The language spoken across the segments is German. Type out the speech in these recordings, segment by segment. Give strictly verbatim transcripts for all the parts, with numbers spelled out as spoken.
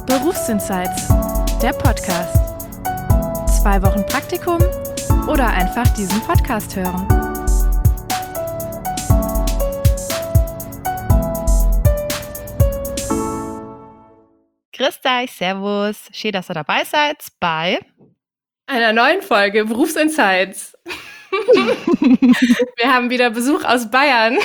Berufsinsights, der Podcast. Zwei Wochen Praktikum oder einfach diesen Podcast hören. Grüß euch, servus, schön, dass ihr dabei seid bei einer neuen Folge Berufsinsights. Wir haben wieder Besuch aus Bayern.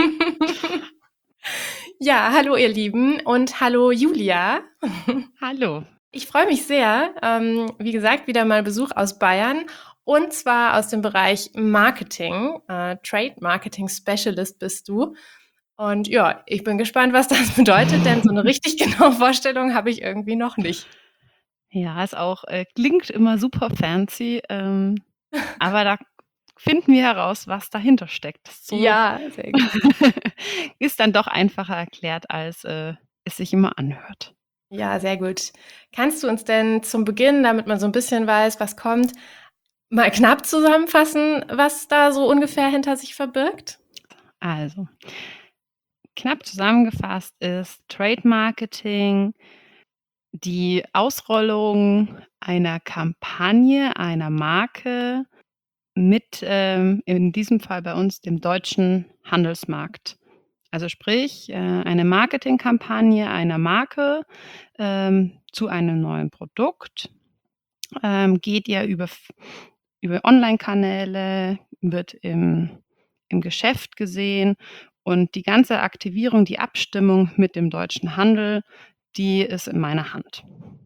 Ja, hallo ihr Lieben und hallo Julia. Hallo. Ich freue mich sehr. Ähm, wie gesagt, wieder mal Besuch aus Bayern und zwar aus dem Bereich Marketing. Äh, Trade Marketing Specialist bist du. Und ja, ich bin gespannt, was das bedeutet, denn so eine richtig genaue Vorstellung habe ich irgendwie noch nicht. Ja, ist auch, äh, klingt immer super fancy, ähm, aber da finden wir heraus, was dahinter steckt. So Ja, sehr gut. ist dann doch einfacher erklärt, als äh, es sich immer anhört. Ja, sehr gut. Kannst du uns denn zum Beginn, damit man so ein bisschen weiß, was kommt, mal knapp zusammenfassen, was da so ungefähr hinter sich verbirgt? Also, knapp zusammengefasst ist Trade Marketing die Ausrollung einer Kampagne, einer Marke mit, ähm, in diesem Fall bei uns, dem deutschen Handelsmarkt. Also sprich, äh, eine Marketingkampagne einer Marke ähm, zu einem neuen Produkt ähm, geht ja über, f- über Online-Kanäle, wird im, im Geschäft gesehen und die ganze Aktivierung, die Abstimmung mit dem deutschen Handel, die ist in meiner Hand.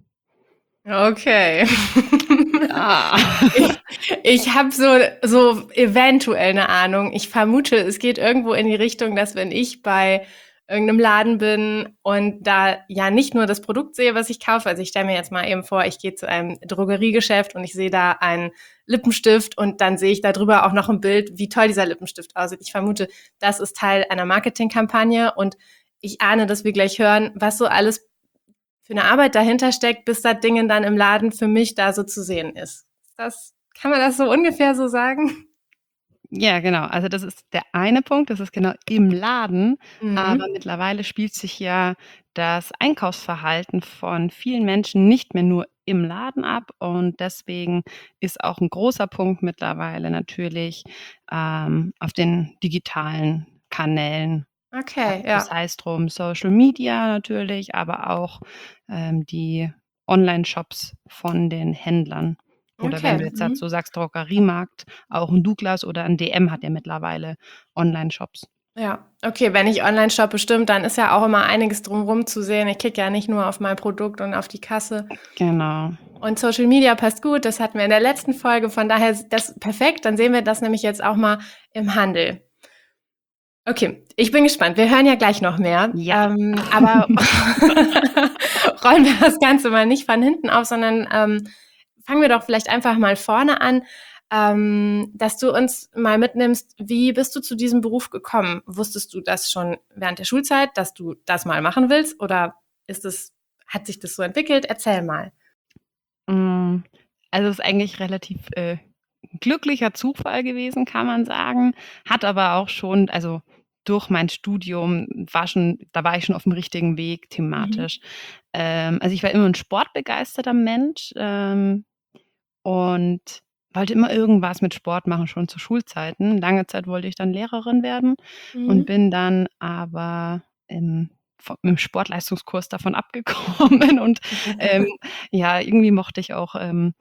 Okay. Ja. Ich, ich habe so, so eventuell eine Ahnung. Ich vermute, es geht irgendwo in die Richtung, dass wenn ich bei irgendeinem Laden bin und da ja nicht nur das Produkt sehe, was ich kaufe, also ich stelle mir jetzt mal eben vor, ich gehe zu einem Drogeriegeschäft und ich sehe da einen Lippenstift und dann sehe ich da drüber auch noch ein Bild, wie toll dieser Lippenstift aussieht. Ich vermute, das ist Teil einer Marketingkampagne und ich ahne, dass wir gleich hören, was so alles für eine Arbeit dahinter steckt, bis das Ding dann im Laden für mich da so zu sehen ist. Das, kann man das so ungefähr so sagen? Ja, genau. Also das ist der eine Punkt, das ist genau im Laden, aber Mhm. mittlerweile spielt sich ja das Einkaufsverhalten von vielen Menschen nicht mehr nur im Laden ab und deswegen ist auch ein großer Punkt mittlerweile natürlich ähm, auf den digitalen Kanälen. Okay, Das ja. heißt drum Social Media natürlich, aber auch ähm, die Online-Shops von den Händlern. Oder wenn Okay. du jetzt Mhm. dazu sagst Drogeriemarkt, auch ein Douglas oder ein D M hat ja mittlerweile Online-Shops. Ja, okay, wenn ich online shoppe, stimmt, dann ist ja auch immer einiges drumherum zu sehen. Ich klicke ja nicht nur auf mein Produkt und auf die Kasse. Genau. Und Social Media passt gut, das hatten wir in der letzten Folge, von daher ist das perfekt. Dann sehen wir das nämlich jetzt auch mal im Handel. Okay, ich bin gespannt. Wir hören ja gleich noch mehr. Ja. Ähm, aber rollen wir das Ganze mal nicht von hinten auf, sondern ähm, fangen wir doch vielleicht einfach mal vorne an, ähm, dass du uns mal mitnimmst, wie bist du zu diesem Beruf gekommen? Wusstest du das schon während der Schulzeit, dass du das mal machen willst? Oder ist es, hat sich das so entwickelt? Erzähl mal. Mm, Also es ist eigentlich relativ äh, glücklicher Zufall gewesen, kann man sagen. Hat aber auch schon, also durch mein Studium war schon, da war ich schon auf dem richtigen Weg Mhm. thematisch. Ähm, also ich war immer ein sportbegeisterter Mensch ähm, und wollte immer irgendwas mit Sport machen, schon zu Schulzeiten. Lange Zeit wollte ich dann Lehrerin werden und Mhm. bin dann aber im, vom- im Sportleistungskurs davon abgekommen und ähm, ja, irgendwie mochte ich auch ähm,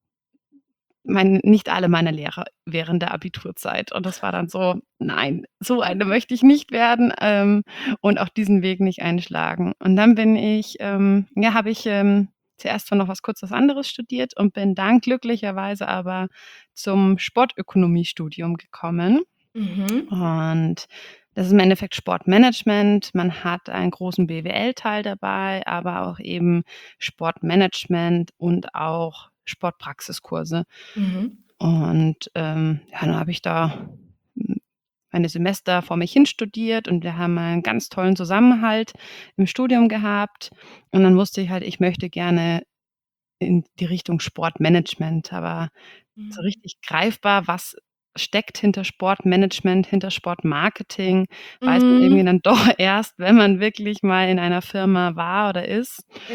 mein, nicht alle meine Lehrer während der Abiturzeit. Und das war dann so, nein, so eine möchte ich nicht werden ähm, und auch diesen Weg nicht einschlagen. Und dann bin ich, ähm, ja, habe ich ähm, zuerst zwar noch was kurz was anderes studiert und bin dann glücklicherweise aber zum Sportökonomiestudium gekommen. Mhm. Und das ist im Endeffekt Sportmanagement. Man hat einen großen B W L-Teil dabei, aber auch eben Sportmanagement und auch Sportpraxiskurse. Mhm. Und ähm, ja, dann habe ich da hm, meine Semester vor mich hin studiert und wir haben einen ganz tollen Zusammenhalt im Studium gehabt. Und dann wusste ich halt, ich möchte gerne in die Richtung Sportmanagement, aber so Mhm. richtig greifbar, was steckt hinter Sportmanagement, hinter Sportmarketing, weiß man irgendwie Mhm. dann doch erst, wenn man wirklich mal in einer Firma war oder ist. Ja.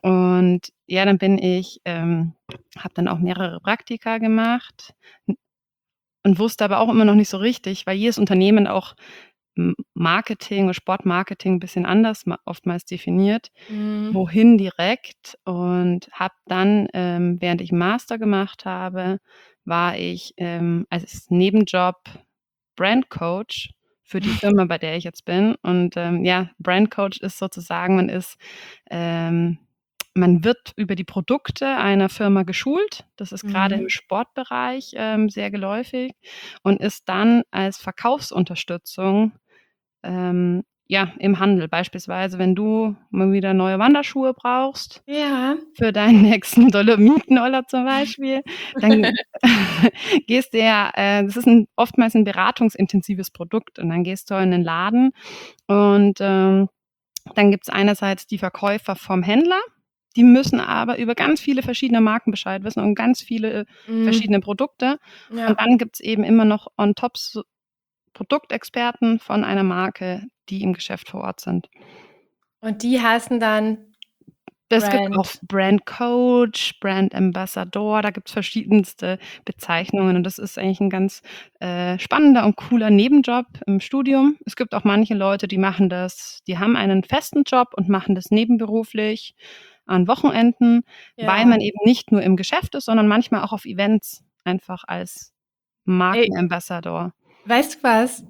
Und ja, dann bin ich, ähm habe dann auch mehrere Praktika gemacht n und wusste aber auch immer noch nicht so richtig, weil jedes Unternehmen auch M Marketing und Sportmarketing 'n bisschen anders ma oftmals definiert, Mhm. wohin direkt und habe dann, ähm, während ich 'n Master gemacht habe, war ich, ähm, als Nebenjob Brandcoach für die Firma, bei der ich jetzt bin. Und, ähm, ja, Brandcoach ist sozusagen, man ist ähm, man wird über die Produkte einer Firma geschult. Das ist grade im Mhm. Sportbereich, ähm, sehr geläufig und ist dann als Verkaufsunterstützung, ähm, ja, im Handel. Beispielsweise, wenn du mal wieder neue Wanderschuhe brauchst Ja. für deinen nächsten Dolomitenurlaub zum Beispiel, dann gehst du ja äh, das ist 'n oftmals 'n beratungsintensives Produkt und dann gehst du in 'nen Laden und, ähm, dann gibt's einerseits die Verkäufer vom Händler, die müssen aber über ganz viele verschiedene Marken Bescheid wissen und ganz viele Mhm. verschiedene Produkte. Und Ja. dann gibt's eben immer noch on top so Produktexperten von einer Marke, die im Geschäft vor Ort sind. Und die heißen dann Es gibt auch Brand Brandcoach, Brand Ambassador, da gibt's verschiedenste Bezeichnungen und das ist eigentlich 'n ganz, äh, spannender und cooler Nebenjob im Studium. Es gibt auch manche Leute, die machen das die haben einen festen Job und machen das nebenberuflich an Wochenenden, weil Ja. man eben nicht nur im Geschäft ist, sondern manchmal auch auf Events einfach als Ey Markenambassador. weißt du was?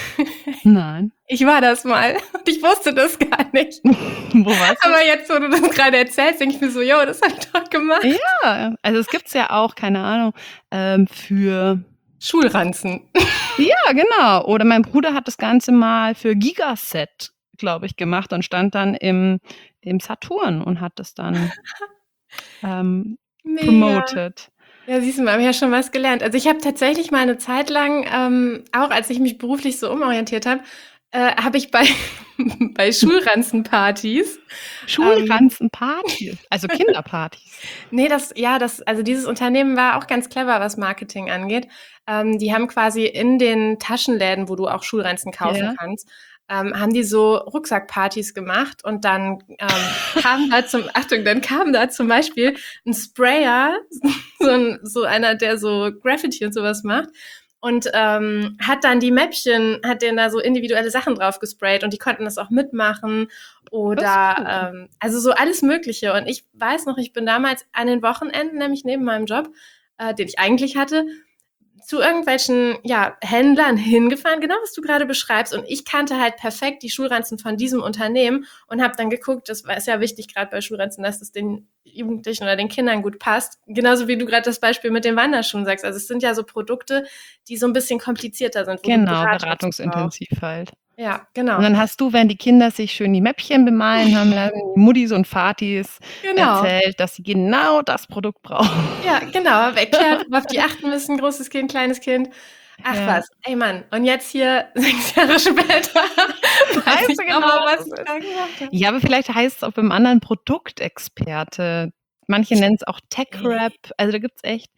Nein. Ich war das mal und ich wusste das gar nicht. Wo warst du? Aber jetzt, wo du das grade erzählst, denke ich mir so: „Jo, das habe ich doch gemacht.“ Ja, also es gibt's ja auch, keine Ahnung, ähm, für Schulranzen. Ja, genau. Oder mein Bruder hat das Ganze mal für Gigaset, glaube ich, gemacht und stand dann im im Saturn und hat das dann ähm, Mega. promoted. Ja, siehst du mal, habe ich ja schon was gelernt. Also, ich habe tatsächlich mal 'ne Zeit lang, ähm, auch als ich mich beruflich so umorientiert habe, äh, habe ich bei bei Schulranzenpartys, ähm Schulranzenpartys, also Kinderpartys? Ne, das ja, das also dieses Unternehmen war auch ganz clever, was Marketing angeht. Ähm, die haben quasi in den Taschenläden, wo du auch Schulranzen kaufen Ja. kannst, ähm, haben die so Rucksackpartys gemacht und dann, ähm, kam da zum Achtung, dann kam da zum Beispiel 'n Sprayer, so 'n so einer, der so Graffiti und so was macht und, ähm, hat dann die Mäppchen hat denen da so individuelle Sachen drauf gesprayt und die konnten das auch mitmachen Das ist oder, cool. ähm also so alles Mögliche. Und ich weiß noch, ich bin damals an den Wochenenden, nämlich neben meinem Job, äh, den ich eigentlich hatte, zu irgendwelchen, ja, Händlern hingefahren, genau was du grade beschreibst. Und ich kannte halt perfekt die Schulranzen von diesem Unternehmen und habe dann geguckt, das war ist ja wichtig grad bei Schulranzen, dass es den Jugendlichen oder den Kindern gut passt. Genauso wie du grad das Beispiel mit den Wanderschuhen sagst. Also, es sind ja so Produkte, die so 'n bisschen komplizierter sind, wo du Genau, Beratung zu brauchst. beratungsintensiv halt. Ja, Und genau. dann hast du, während die Kinder sich schön die Mäppchen bemalen haben lassen, die Muttis und Vatis Genau. erzählt, dass sie genau das Produkt brauchen. Ja, genau, erklärt, worauf die achten müssen, großes Kind, kleines Kind. Ach Ja. was, ey Mann, und jetzt hier sechs Jahre später weiß Weißt ich du noch genau, mal, was was es ich ist? da gemacht habe. Ja, aber vielleicht heißt es auch beim anderen Produktexperte. Manche Ich nennen's auch ne. Tech-Rep. Also, da gibt's echt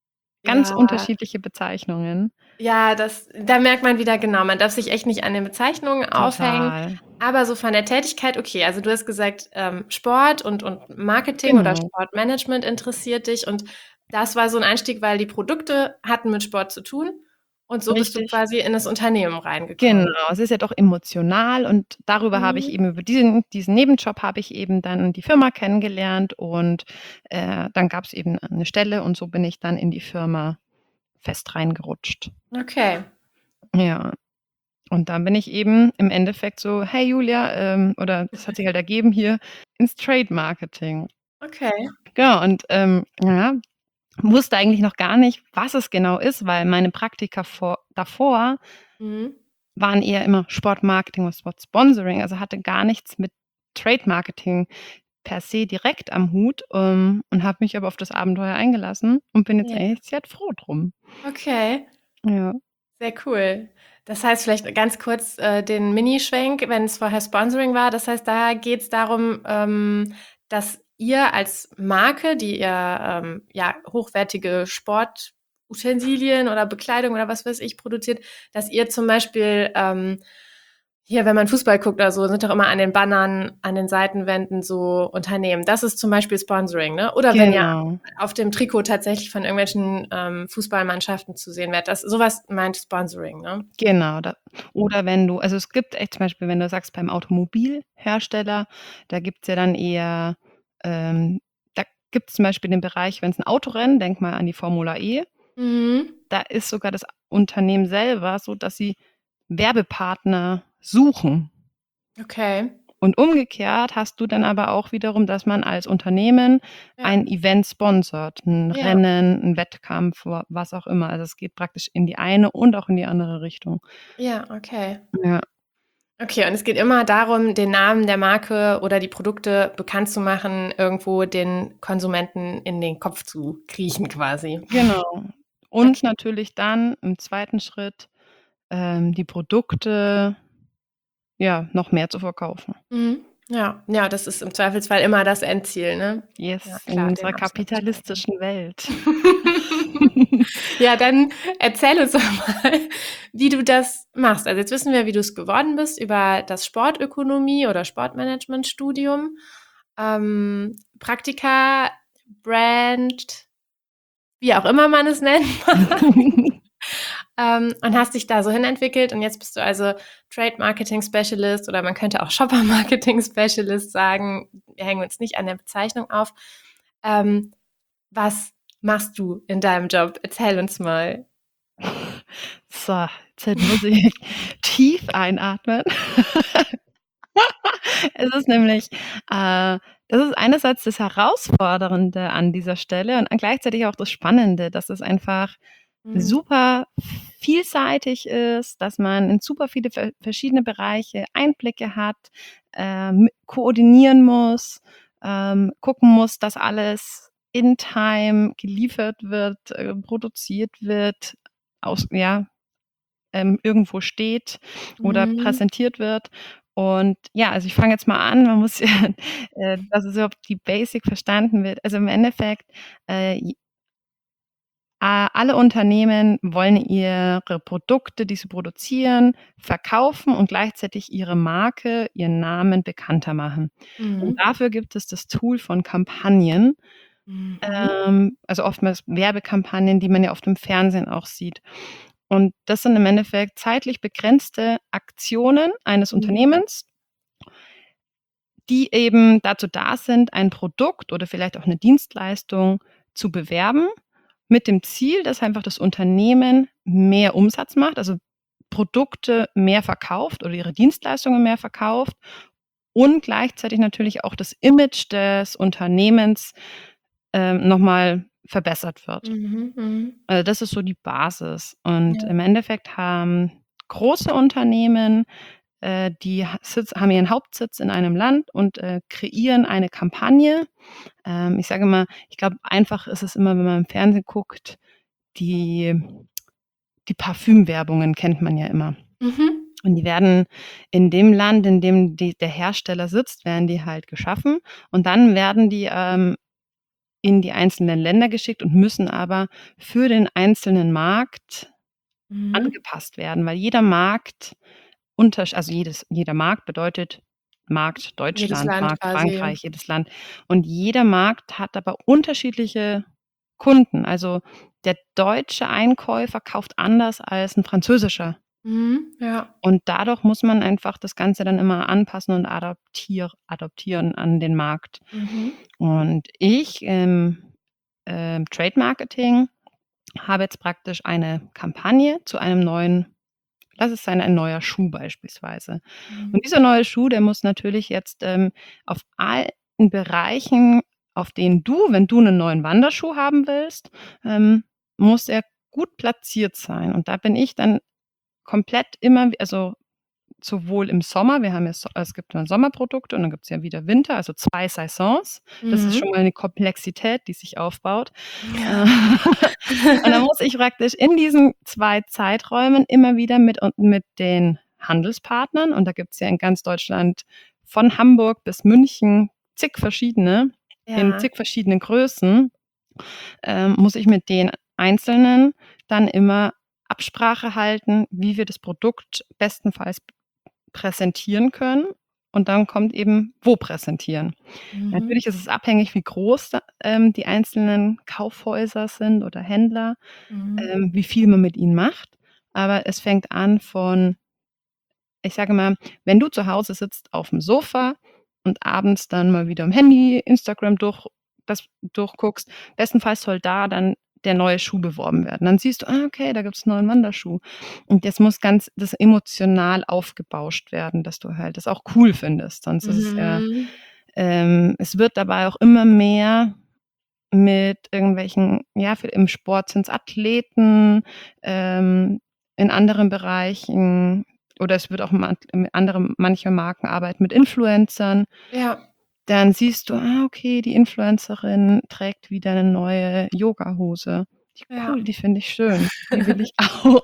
ganz Ja. unterschiedliche Bezeichnungen. Ja, das da merkt man wieder, genau, man darf sich echt nicht an den Bezeichnungen aufhängen. Total. Aber so von der Tätigkeit, okay, also du hast gesagt, ähm, Sport und und Marketing oder Genau. Sportmanagement interessiert dich und das war so 'n Einstieg, weil die Produkte hatten mit Sport zu tun und so bist du Richtig. quasi in das Unternehmen reingekommen. Genau, es ist ja doch emotional und darüber habe ich Mhm. eben über diesen diesen Nebenjob habe ich eben dann die Firma kennengelernt und, äh, dann gab's eben 'ne Stelle und so bin ich dann in die Firma fest reingerutscht. Okay. Ja. Und dann bin ich eben im Endeffekt so: „Hey Julia“, ähm oder das hat sich halt ergeben hier ins Trade Marketing. Okay. Genau und, ähm, ja, wusste eigentlich noch gar nicht, was es genau ist, weil meine Praktika vor davor Mhm. waren eher immer Sportmarketing und Sportsponsoring, also hatte gar nichts mit Trade Marketing per se direkt am Hut, ähm, und habe mich aber auf das Abenteuer eingelassen und bin jetzt Ja. eigentlich sehr froh drum. Okay. Ja. Sehr cool. Das heißt, vielleicht ganz kurz, äh, den Minischwenk, wenn es vorher Sponsoring war. Das heißt, da geht's darum, ähm, dass ihr als Marke, die ihr, ähm, ja, hochwertige Sportutensilien oder Bekleidung oder was weiß ich produziert, dass ihr zum Beispiel, ähm Hier, wenn man Fußball guckt oder so, sind doch immer an den Bannern, an den Seitenwänden so Unternehmen. Das ist zum Beispiel Sponsoring, ne? Oder wenn ja Genau. auf dem Trikot tatsächlich von irgendwelchen ähm, Fußballmannschaften zu sehen wird. Das, sowas meint Sponsoring, ne? Genau. Da, oder wenn du, also es gibt echt zum Beispiel, wenn du sagst, beim Automobilhersteller, da gibt es ja dann eher, ähm, da gibt es zum Beispiel den Bereich, wenn es ein Autorennen, denk mal an die Formula E, Mhm. da ist sogar das Unternehmen selber so, dass sie Werbepartner suchen. Okay. Und umgekehrt hast du dann aber auch wiederum, dass man als Unternehmen Ja. ein Event sponsort, ein Ja. Rennen, ein Wettkampf, wa- was auch immer. Also es geht praktisch in die eine und auch in die andere Richtung. Ja, okay. Ja, Okay, und es geht immer darum, den Namen der Marke oder die Produkte bekannt zu machen, irgendwo den Konsumenten in den Kopf zu kriechen quasi. genau. Und natürlich dann im zweiten Schritt ähm, die Produkte ja noch mehr zu verkaufen. Mhm. Ja, ja, das ist im Zweifelsfall immer das Endziel, ne? Yes, Ja, in klar, den unserer Absatz steigern. kapitalistischen Welt. Ja, dann erzähl uns doch mal, wie du das machst. Also jetzt wissen wir, wie du es geworden bist über das Sportökonomie oder Sportmanagement-Studium. Ähm, Praktika, Brand, wie auch immer man es nennt. ähm, und hast dich da so hinentwickelt und jetzt bist du also Trade Marketing Specialist oder man könnte auch Shopper Marketing Specialist sagen. Wir hängen uns nicht an der Bezeichnung auf. Ähm, was machst du in deinem Job? Erzähl uns mal. So, jetzt muss ich tief einatmen. Es ist nämlich, äh, das ist einerseits das Herausfordernde an dieser Stelle und gleichzeitig auch das Spannende, dass es einfach Mhm. super vielseitig ist, dass man in super viele ver verschiedene Bereiche Einblicke hat, ähm, koordinieren muss, ähm, gucken muss, dass alles in Time geliefert wird, äh, produziert wird, aus ja, ähm, irgendwo steht oder Mhm. präsentiert wird. Und ja, also ich fange jetzt mal an, man muss ja, äh, dass es überhaupt die Basic verstanden wird. Also im Endeffekt, äh, j- a- alle Unternehmen wollen ihre Produkte, die sie produzieren, verkaufen und gleichzeitig ihre Marke, ihren Namen bekannter machen. Und Mhm. dafür gibt es das Tool von Kampagnen, Mhm. ähm, also oftmals Werbekampagnen, die man ja oft im Fernsehen auch sieht. Und das sind im Endeffekt zeitlich begrenzte Aktionen eines Mhm. Unternehmens, die eben dazu da sind, ein Produkt oder vielleicht auch eine Dienstleistung zu bewerben, mit dem Ziel, dass einfach das Unternehmen mehr Umsatz macht, also Produkte mehr verkauft oder ihre Dienstleistungen mehr verkauft und gleichzeitig natürlich auch das Image des Unternehmens ähm, noch mal verbessert wird. Mhm. Mhm. Also, das ist so die Basis. Und Ja. im Endeffekt haben große Unternehmen, äh, die ha Sitz haben ihren Hauptsitz in einem Land und, äh, kreieren eine Kampagne. Ähm, ich sage immer, ich glaube, einfach ist es immer, wenn man im Fernsehen guckt, die die Parfümwerbungen kennt man ja immer. Mhm. Und die werden in dem Land, in dem die der Hersteller sitzt, werden die halt geschaffen und dann werden die, ähm, in die einzelnen Länder geschickt und müssen aber für den einzelnen Markt Mhm. angepasst werden, weil jeder Markt untersch also jedes jeder Markt bedeutet Markt Jedes Deutschland, Land Markt quasi. Frankreich, jedes Land. Und jeder Markt hat aber unterschiedliche Kunden. Also, der deutsche Einkäufer kauft anders als 'n französischer. Mhm. Ja. Und dadurch muss man einfach das Ganze dann immer anpassen und adaptier adaptieren an den Markt. Mhm. Und ich im, ähm, Trade Marketing habe jetzt praktisch eine Kampagne zu einem neuen, lass es sein, ein neuer Schuh beispielsweise. Mhm. Und dieser neue Schuh, der muss natürlich jetzt, ähm, auf allen Bereichen, auf denen du, wenn du 'nen neuen Wanderschuh haben willst, ähm, muss er gut platziert sein. Und da bin ich dann komplett immer also sowohl im Sommer, wir haben ja so es gibt dann Sommerprodukte und dann gibt's ja wieder Winter, also zwei Saisons. Das ist Mhm. schon mal 'ne Komplexität, die sich aufbaut. Äh, Ja. und dann muss ich praktisch in diesen zwei Zeiträumen immer wieder mit und mit den Handelspartnern, und da gibt's ja in ganz Deutschland von Hamburg bis München zig verschiedene, in Ja. zig verschiedenen Größen, ähm, muss ich mit den Einzelnen dann immer Absprache halten, wie wir das Produkt bestenfalls präsentieren können und dann kommt eben, wo präsentieren. Mhm. Natürlich ist es abhängig, wie groß da, ähm, die einzelnen Kaufhäuser sind oder Händler, Mhm. ähm, wie viel man mit ihnen macht. Aber es fängt an von, ich sage mal, wenn du zu Hause sitzt auf dem Sofa und abends dann mal wieder am Handy Instagram durch, das durchguckst, bestenfalls soll da dann der neue Schuh beworben werden. Dann siehst du, ah, okay, da gibt's 'n neuen Wanderschuh. Und das muss ganz das emotional aufgebauscht werden, dass du halt das auch cool findest. Sonst ist es ja, Mhm. ähm, es wird dabei auch immer mehr mit irgendwelchen, ja, für im Sport sind's Athleten, ähm, in anderen Bereichen oder es wird auch man andere manche Marken arbeiten mit Influencern. Ja. Dann siehst du, ah, okay, die Influencerin trägt wieder 'ne neue Yogahose. Die Ja. cool, die finde ich schön. Die will ich auch.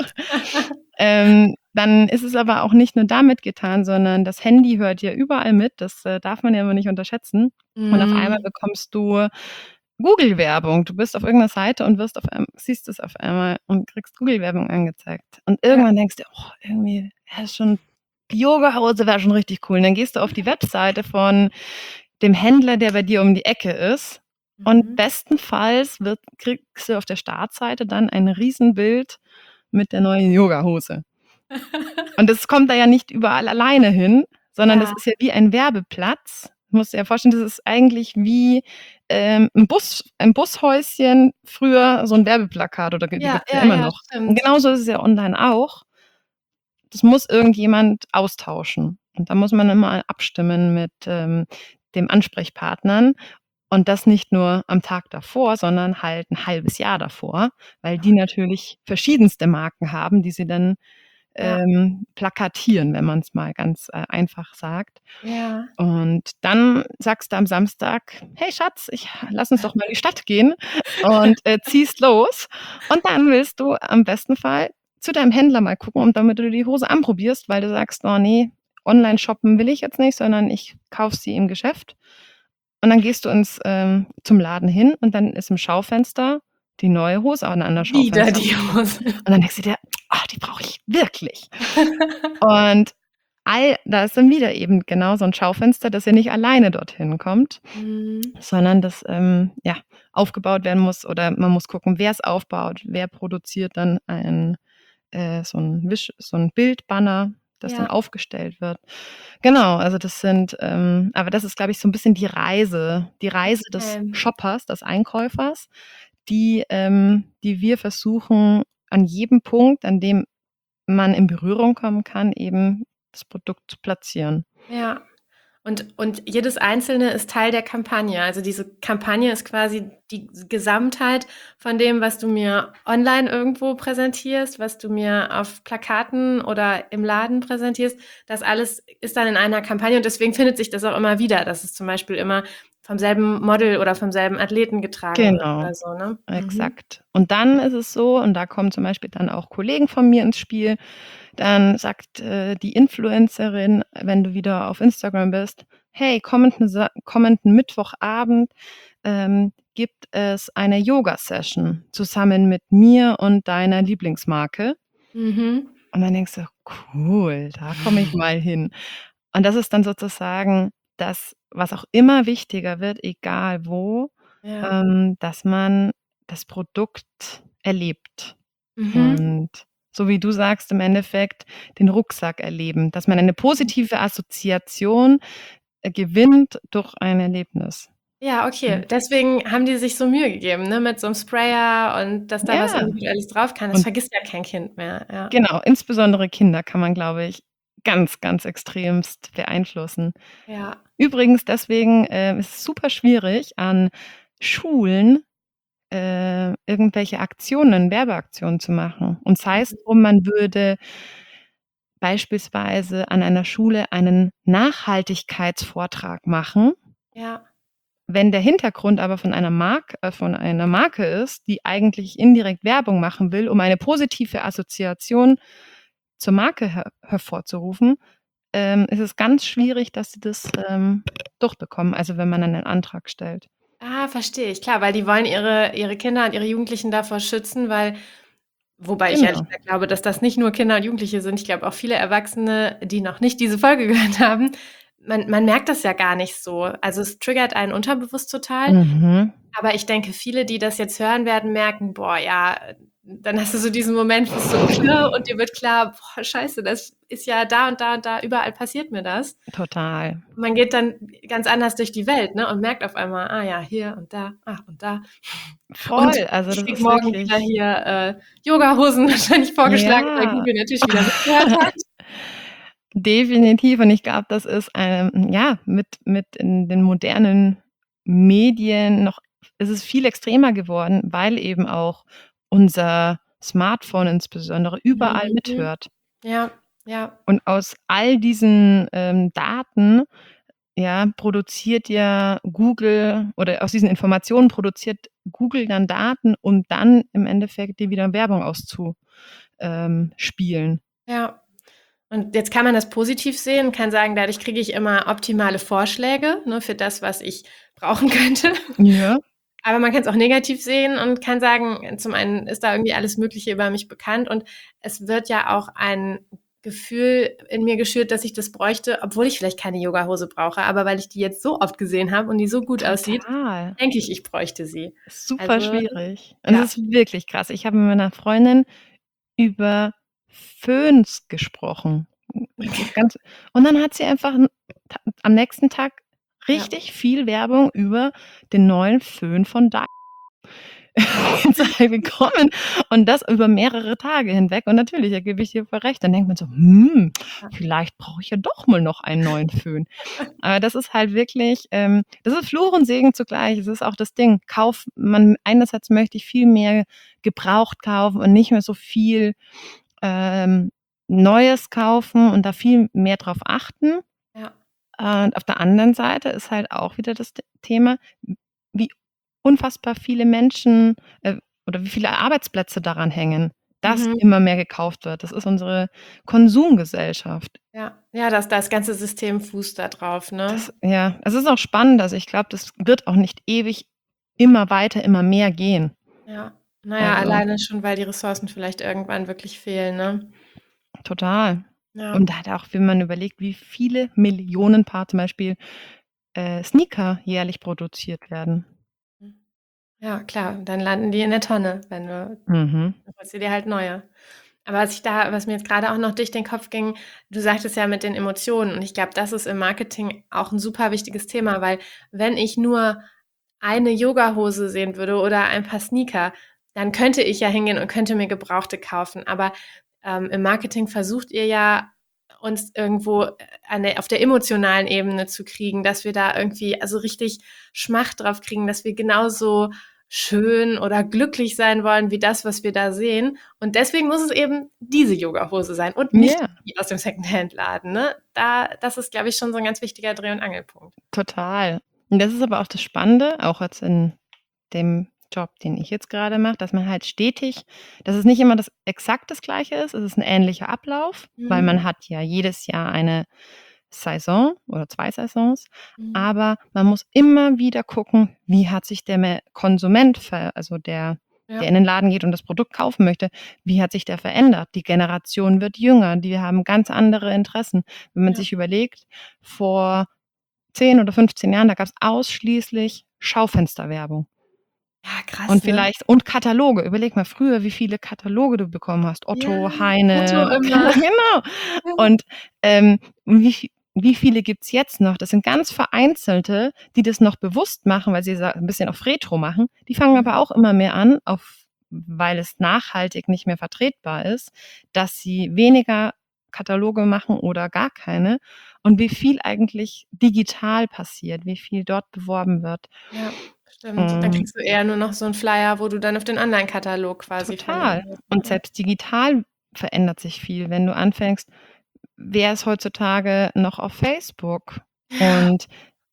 Ähm, dann ist es aber auch nicht nur damit getan, sondern das Handy hört ja überall mit. Das, äh, darf man ja immer nicht unterschätzen. Und auf einmal Mhm. bekommst du Google-Werbung. Du bist auf irgend 'ner Seite und wirst auf einm siehst es auf einmal und kriegst Google-Werbung angezeigt. Und Ja. irgendwann denkst du: „Oh, irgendwie wäre schon die Yogahose wäre schon richtig cool." Und dann gehst du auf die Webseite von dem Händler, der bei dir um die Ecke ist. Und Mhm. bestenfalls wird kriegst du auf der Startseite dann ein Riesenbild mit der neuen Yogahose. Und das kommt da ja nicht überall alleine hin, sondern das Ja. ist ja wie ein Werbeplatz. Du musst dir ja vorstellen, das ist eigentlich wie, ähm, 'n Bus ein Bushäuschen, früher so 'n Werbeplakat oder die Ja, gibt's ja ja, immer ja, noch. Und stimmt. genauso ist es ja online auch. Das muss irgendjemand austauschen. Und da muss man immer abstimmen mit, ähm, dem Ansprechpartnern und das nicht nur am Tag davor, sondern halt 'n halbes Jahr davor, weil die natürlich verschiedenste Marken haben, die sie dann, Ja. ähm, plakatieren, wenn man's mal ganz, äh, einfach sagt. Ja. Und dann sagst du am Samstag: „Hey Schatz, ich lass uns doch mal in die Stadt gehen" und, äh, ziehst los. Und dann willst du am besten Fall zu deinem Händler mal gucken, um damit du die Hose anprobierst, weil du sagst: „Oh ne, online shoppen will ich jetzt nicht, sondern ich kaufe sie im Geschäft." Und dann gehst du ins ähm, zum Laden hin und dann ist im Schaufenster die neue Hose an 'ner anderen Wieder Schaufenster. die Hose. Und dann denkst du dir: „Ah, die brauche ich wirklich." Und all da ist dann wieder eben genau so 'n Schaufenster, dass ihr nicht alleine dorthin kommt, Mhm. sondern das, ähm, ja, aufgebaut werden muss oder man muss gucken, wer's aufbaut, wer produziert dann ein äh, so 'n Wisch so 'n Bildbanner, das dann Ja. aufgestellt wird. Genau, also das sind, ähm aber das ist, glaube ich, so 'n bisschen die Reise die Reise des Okay. Shoppers, des Einkäufers, die ähm, die wir versuchen, an jedem Punkt, an dem man in Berührung kommen kann, eben das Produkt zu platzieren. Ja. Und und jedes Einzelne ist Teil der Kampagne. Also diese Kampagne ist quasi die Gesamtheit von dem, was du mir online irgendwo präsentierst, was du mir auf Plakaten oder im Laden präsentierst. Das alles ist dann in einer Kampagne und deswegen findet sich das auch immer wieder, dass es zum Beispiel immer vom selben Model oder vom selben Athleten getragen wird Genau, oder so, ne? Mhm. exakt. Und dann ist es so und da kommen zum Beispiel dann auch Kollegen von mir ins Spiel, dann sagt, äh, die Influencerin, wenn du wieder auf Instagram bist: „Hey, kommenden Sa kommenden Mittwochabend, ähm, gibt es eine Yoga-Session zusammen mit mir und deiner Lieblingsmarke." Mhm. Und dann denkst du: „Cool, da komme ich mal hin." Und das ist dann sozusagen das, was auch immer wichtiger wird, egal wo, Ja. ähm, dass man das Produkt erlebt. Mhm. Und so wie du sagst, im Endeffekt den Rucksack erleben, dass man eine positive Assoziation, äh, gewinnt durch ein Erlebnis. Ja, okay. Mhm. Deswegen haben die sich so Mühe gegeben, ne, mit so 'nem Sprayer und dass da was Ja. Individuelles drauf kann. Das Und vergisst ja kein Kind mehr, ja. genau, insbesondere Kinder kann man, glaube ich, ganz, ganz extremst beeinflussen. Ja. Übrigens deswegen, äh, ist es super schwierig, an Schulen, äh, irgendwelche Aktionen Werbeaktionen zu machen. Und sei es Mhm. drum, man würde beispielsweise an einer Schule einen Nachhaltigkeitsvortrag machen. Ja. Wenn der Hintergrund aber von einer Mark äh, von einer Marke ist, die eigentlich indirekt Werbung machen will, um eine positive Assoziation zur Marke her hervorzurufen, ähm, ist es ganz schwierig, dass sie das, ähm, durchbekommen, also wenn man dann 'nen Antrag stellt. Ah, verstehe ich. Klar, weil die wollen ihre ihre Kinder und ihre Jugendlichen davor schützen, weil Wobei ich ehrlich Genau. gesagt glaube, dass das nicht nur Kinder und Jugendliche sind. Ich glaube auch viele Erwachsene, die noch nicht diese Folge gehört haben, man man merkt das ja gar nicht so. Also, es triggert einen unterbewusst total. Mhm. Aber ich denke, viele, die das jetzt hören werden, merken: „Boah, ja“, dann hast du so diesen Moment, wo es so und dir wird klar: „Boah, scheiße, das ist ja da und da und da, überall passiert mir das.“ Total. Man geht dann ganz anders durch die Welt, ne, und merkt auf einmal: „Ah ja, hier und da, ah und da.“ Und Voll, also ich das kriege ist morgen wieder wirklich hier, äh, Yogahosen wahrscheinlich vorgeschlagen, weil ja. Google natürlich wieder mitgehört hat. Definitiv und ich glaube, das ist, ähm, ja, mit mit in den modernen Medien noch ist es viel extremer geworden, weil eben auch unser Smartphone insbesondere überall Mhm. mithört. Ja, ja. Und aus all diesen, ähm, Daten, ja, produziert ja Google oder aus diesen Informationen produziert Google dann Daten, um dann im Endeffekt dir wieder Werbung auszu ähm, spielen. Ja. Und jetzt kann man das positiv sehen, kann sagen, dadurch kriege ich immer optimale Vorschläge, ne, für das, was ich brauchen könnte. Ja. Aber man kann es auch negativ sehen und kann sagen, zum einen ist da irgendwie alles Mögliche über mich bekannt und es wird ja auch ein Gefühl in mir geschürt, dass ich das bräuchte, obwohl ich vielleicht keine Yogahose brauche, aber weil ich die jetzt so oft gesehen habe und die so gut aussieht, Total. denke ich, ich bräuchte sie. Super Also, schwierig. Und ja. es ist wirklich krass. Ich habe mit meiner Freundin über Föhns gesprochen. Ganz und dann hat sie einfach 'n ta am nächsten Tag Ja. richtig viel Werbung über den neuen Föhn von Daikin bekommen und das über mehrere Tage hinweg. Und natürlich, da gebe ich dir voll recht. Dann denkt man so: „Hm, Ja. vielleicht brauche ich ja doch mal noch einen neuen Föhn.“ Aber das ist halt wirklich, ähm das ist Fluch und Segen zugleich. Es ist auch das Ding, Kauf man einerseits möchte ich viel mehr gebraucht kaufen und nicht mehr so viel, ähm, Neues kaufen und da viel mehr drauf achten. Ja. Und auf der anderen Seite ist halt auch wieder das T Thema, wie unfassbar viele Menschen, äh, oder wie viele Arbeitsplätze daran hängen, dass Mhm. immer mehr gekauft wird. Das ist unsere Konsumgesellschaft. Ja, ja, das das ganze System fußt da drauf, Das ne? ja, es ist auch spannend. Also, ich glaube, das wird auch nicht ewig immer weiter, immer mehr gehen. Ja. Na ja, Also alleine schon, weil die Ressourcen vielleicht irgendwann wirklich fehlen, ne? Total. Ja. Und halt auch, wenn man überlegt, wie viele Millionen Paar zum Beispiel, äh, Sneaker jährlich produziert werden. Hm. Ja, klar, dann landen die in der Tonne, wenn du Mhm. dann holst du dir halt neue. Aber was ich da was mir jetzt grade auch noch durch den Kopf ging, du sagtest ja mit den Emotionen und ich glaube, das ist im Marketing auch 'n super wichtiges Thema, weil wenn ich nur eine Yogahose sehen würde oder ein paar Sneaker, dann könnte ich ja hingehen und könnte mir Gebrauchte kaufen. Aber, ähm, im Marketing versucht ihr ja, uns irgendwo, äh, an der auf der emotionalen Ebene zu kriegen, dass wir da irgendwie also richtig Schmacht drauf kriegen, dass wir genauso schön oder glücklich sein wollen wie das, was wir da sehen. Und deswegen muss es eben diese Yogahose sein und nicht Ja. die aus dem Secondhand-Laden, ne? Da das ist, glaube ich, schon so 'n ganz wichtiger Dreh und Angelpunkt. Total. Und das ist aber auch das Spannende, auch jetzt in dem Job, den ich jetzt grade mache, dass man halt stetig dass es nicht immer das exakt das Gleiche ist. Es ist 'n ähnlicher Ablauf, weil Mhm. man hat ja jedes Jahr eine Saison oder zwei Saisons, Mhm. aber man muss immer wieder gucken, wie hat sich der me Konsument ver also der, der Ja. in den Laden geht und das Produkt kaufen möchte, wie hat sich der verändert? Die Generation wird jünger, die haben ganz andere Interessen. Wenn man Ja. sich überlegt, vor zehn oder fünfzehn Jahren, da gab's ausschließlich Schaufensterwerbung. Ja, krass, Und ne? vielleicht und Kataloge. Überleg mal früher, wie viele Kataloge du bekommen hast. Ja, Otto, Otto Heine, immer. genau. Ja. Und, ähm, wie vi wie viele gibt's jetzt noch? Das sind ganz vereinzelte, die das noch bewusst machen, weil sie sa 'n bisschen auf Retro machen. Die fangen aber Mhm. auch immer mehr an, auf weil es nachhaltig nicht mehr vertretbar ist, dass sie weniger Kataloge machen oder gar keine. Und wie viel eigentlich digital passiert, wie viel dort beworben wird. Ja, stimmt. Dann Ähm kriegst du eher nur noch so 'n Flyer, wo du dann auf den Onlinekatalog quasi Total. verlinken musst, Und ja. selbst digital verändert sich viel, wenn du anfängst wer ist heutzutage noch auf Facebook? Ja. Und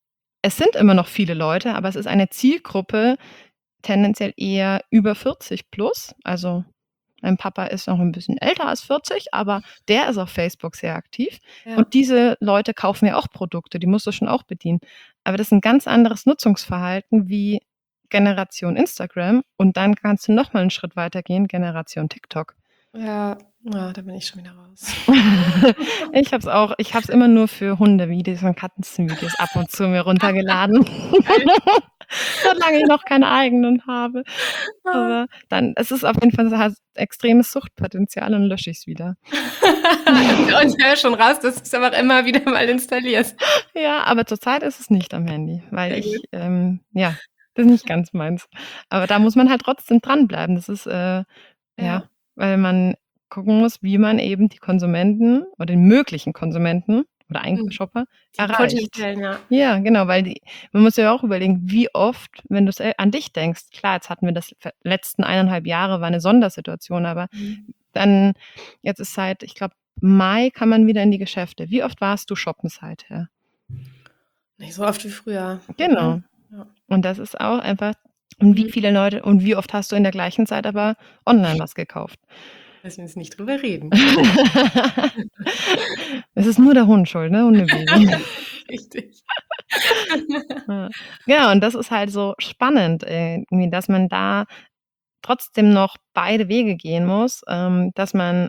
es sind immer noch viele Leute, aber es ist eine Zielgruppe tendenziell eher über vierzig plus. Also, mein Papa ist noch 'n bisschen älter als vierzig, aber der ist auf Facebook sehr aktiv. Ja. Und diese Leute kaufen ja auch Produkte, die musst du schon auch bedienen. Aber das ist 'n ganz anderes Nutzungsverhalten wie Generation Instagram und dann kannst du noch mal 'n Schritt weitergehen, Generation TikTok. Ja, ah, da bin ich schon wieder raus. Ich habe es auch ich habe es immer nur für Hundevideos und Katzenvideos ab und zu mir runtergeladen. Geil. Solange ich noch keine eigenen habe. Ah. Aber dann es ist auf jeden Fall, es hat extremes Suchtpotenzial, dann lösche ich's wieder. Und ich höre schon raus, dass du's einfach immer wieder mal installierst. Ja, aber zurzeit ist es nicht am Handy, weil Sehr ich, gut. ähm ja, das ist nicht ganz meins. Aber da muss man halt trotzdem dranbleiben. Das ist, äh ja, Ja. weil man gucken muss, wie man eben die Konsumenten oder den möglichen Konsumenten oder eigentlich Mhm. Shopper Die erreicht. potenziellen, ja. Ja, genau, weil die man muss ja auch überlegen, wie oft, wenn du sel an dich denkst klar, jetzt hatten wir das v letzten eineinhalb Jahre war 'ne Sondersituation, aber Mhm. dann jetzt ist seit, ich glaube, Mai kann man wieder in die Geschäfte. Wie oft warst du shoppen seither? Nicht so oft wie früher. Genau. Mhm. Ja. Und das ist auch einfach und wie Mhm. viele Leute und wie oft hast du in der gleichen Zeit aber online was gekauft? Müssen wir jetzt nicht drüber reden. Es ist nur der Hund schuld, ne, Hundebaby. Richtig. Ja. Ja, und das ist halt so spannend irgendwie, dass man da trotzdem noch beide Wege gehen muss, ähm, dass man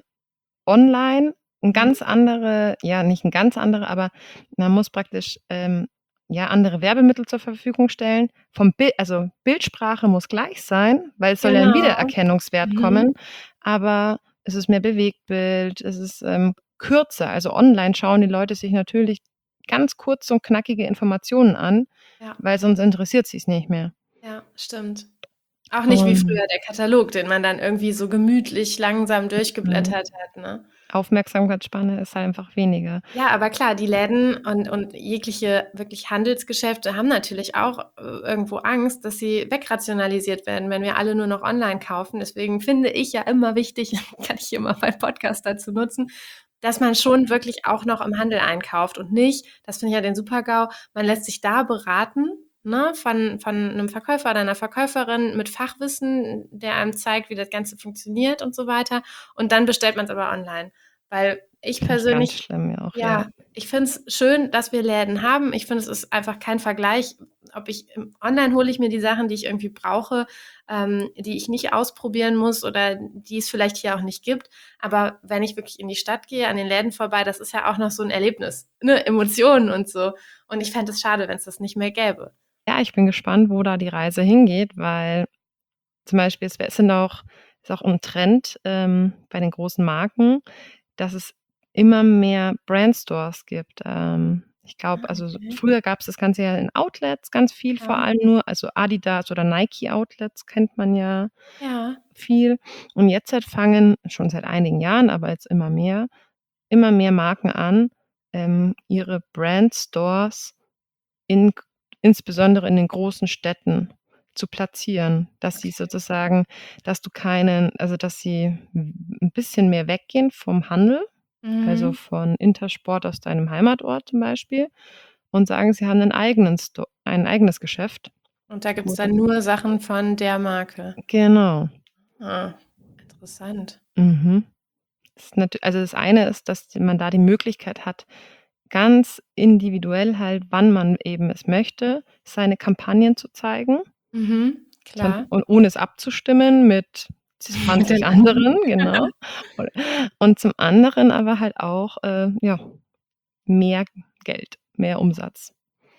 online 'n Mhm. ganz andere ja, nicht 'n ganz andere, aber man muss praktisch, ähm, ja, andere Werbemittel zur Verfügung stellen. Vom Bi also, Bildsprache muss gleich sein, weil es soll ja 'n Genau. Wiedererkennungswert Mhm. kommen, aber es ist mehr Bewegtbild, es ist, ähm, kürzer. Also, online schauen die Leute sich natürlich ganz kurze und knackige Informationen an, Ja. weil sonst interessiert sie's nicht mehr. Ja, stimmt. Auch nicht wie Und früher der Katalog, den man dann irgendwie so gemütlich langsam Mhm. durchgeblättert hat, ne? Aufmerksamkeitsspanne ist halt einfach weniger. Ja, aber klar, die Läden und und jegliche wirklich Handelsgeschäfte haben natürlich auch, äh, irgendwo Angst, dass sie wegrationalisiert werden, wenn wir alle nur noch online kaufen. Deswegen finde ich ja immer wichtig, kann ich hier mal meinen Podcast dazu nutzen, dass man schon wirklich auch noch im Handel einkauft und nicht, das finde ich ja den Super-GAU, man lässt sich da beraten, ne, von von 'nem Verkäufer oder 'ner Verkäuferin mit Fachwissen, der einem zeigt, wie das Ganze funktioniert und so weiter. Und dann bestellt man's aber online. Weil ich Finde ich ganz persönlich schlimm, ja auch, ja. ja, ich finde es schön, dass wir Läden haben. Ich finde, es ist einfach kein Vergleich, ob ich im online hole ich mir die Sachen, die ich irgendwie brauche, ähm, die ich nicht ausprobieren muss oder die es vielleicht hier auch nicht gibt. Aber wenn ich wirklich in die Stadt gehe, an den Läden vorbei, das ist ja auch noch so 'n Erlebnis, ne, Emotionen und so. Und ich fände es schade, wenn's das nicht mehr gäbe. Ja, ich bin gespannt, wo da die Reise hingeht, weil zum Beispiel es wär es sind auch ist auch 'n Trend, ähm, bei den großen Marken, dass es immer mehr Brandstores gibt. Ähm, ich glaube, Ah, also, so okay. früher gab's das Ganze ja in Outlets ganz viel, vor Ja. allem nur, also, Adidas oder Nike Outlets kennt man ja Ja. viel. Und jetzt halt fangen schon seit einigen Jahren, aber jetzt immer mehr immer mehr Marken an, ähm, ihre Brandstores in g insbesondere in den großen Städten zu platzieren, dass sie Okay. sozusagen dass du keinen also, dass sie 'n bisschen mehr weggehen vom Handel, also, Mhm. von Intersport aus deinem Heimatort zum Beispiel und sagen, sie haben 'nen eigenen Sto ein eigenes Geschäft. Und da gibt's Wo das dann nur Sachen von der Marke? Genau. Ah, interessant. Mhm. Das ist natü also, das eine ist, dass d man da die Möglichkeit hat, ganz individuell halt, wann man eben es möchte, seine Kampagnen zu zeigen. Mhm, Von klar. und ohne es abzustimmen mit Mit den zwanzig anderen. anderen, genau. Und und zum anderen aber halt auch, äh, ja, mehr Geld, mehr Umsatz.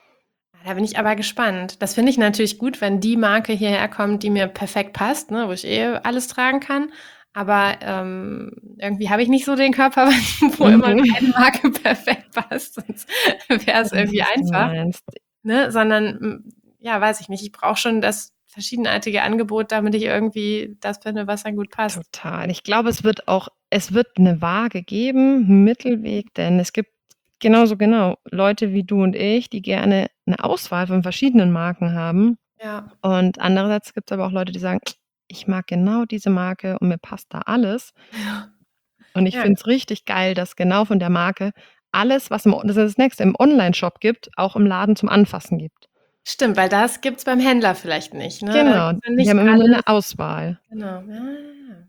Da bin ich aber gespannt. Das finde ich natürlich gut, wenn die Marke hierher kommt, die mir perfekt passt, ne, wo ich eh alles tragen kann. Aber, ähm, irgendwie habe ich nicht so den Körper, wo immer nur Mhm. eine Marke perfekt passt, sonst wär's Ich weiß, irgendwie was du einfach, meinst. ne? Sondern, hm, ja, weiß ich nicht. Ich brauche schon das verschiedenartige Angebot, damit ich irgendwie das finde, was dann gut passt. Total. Ich glaube, es wird auch es wird 'ne Waage geben, 'n Mittelweg, denn es gibt genauso genau, Leute wie du und ich, die gerne 'ne Auswahl von verschiedenen Marken haben. Ja. Und andererseits gibt's aber auch Leute, die sagen: „Ich mag genau diese Marke und mir passt da alles.“ Ja. Und ich Ja. finde es richtig geil, dass genau von der Marke alles, was im das ist das Nächste, im Onlineshop gibt, auch im Laden zum Anfassen gibt. Stimmt, weil das gibt's beim Händler vielleicht nicht, ne? Da Genau, gibt's dann die nicht haben immer nur 'ne alles Auswahl. genau. Ah.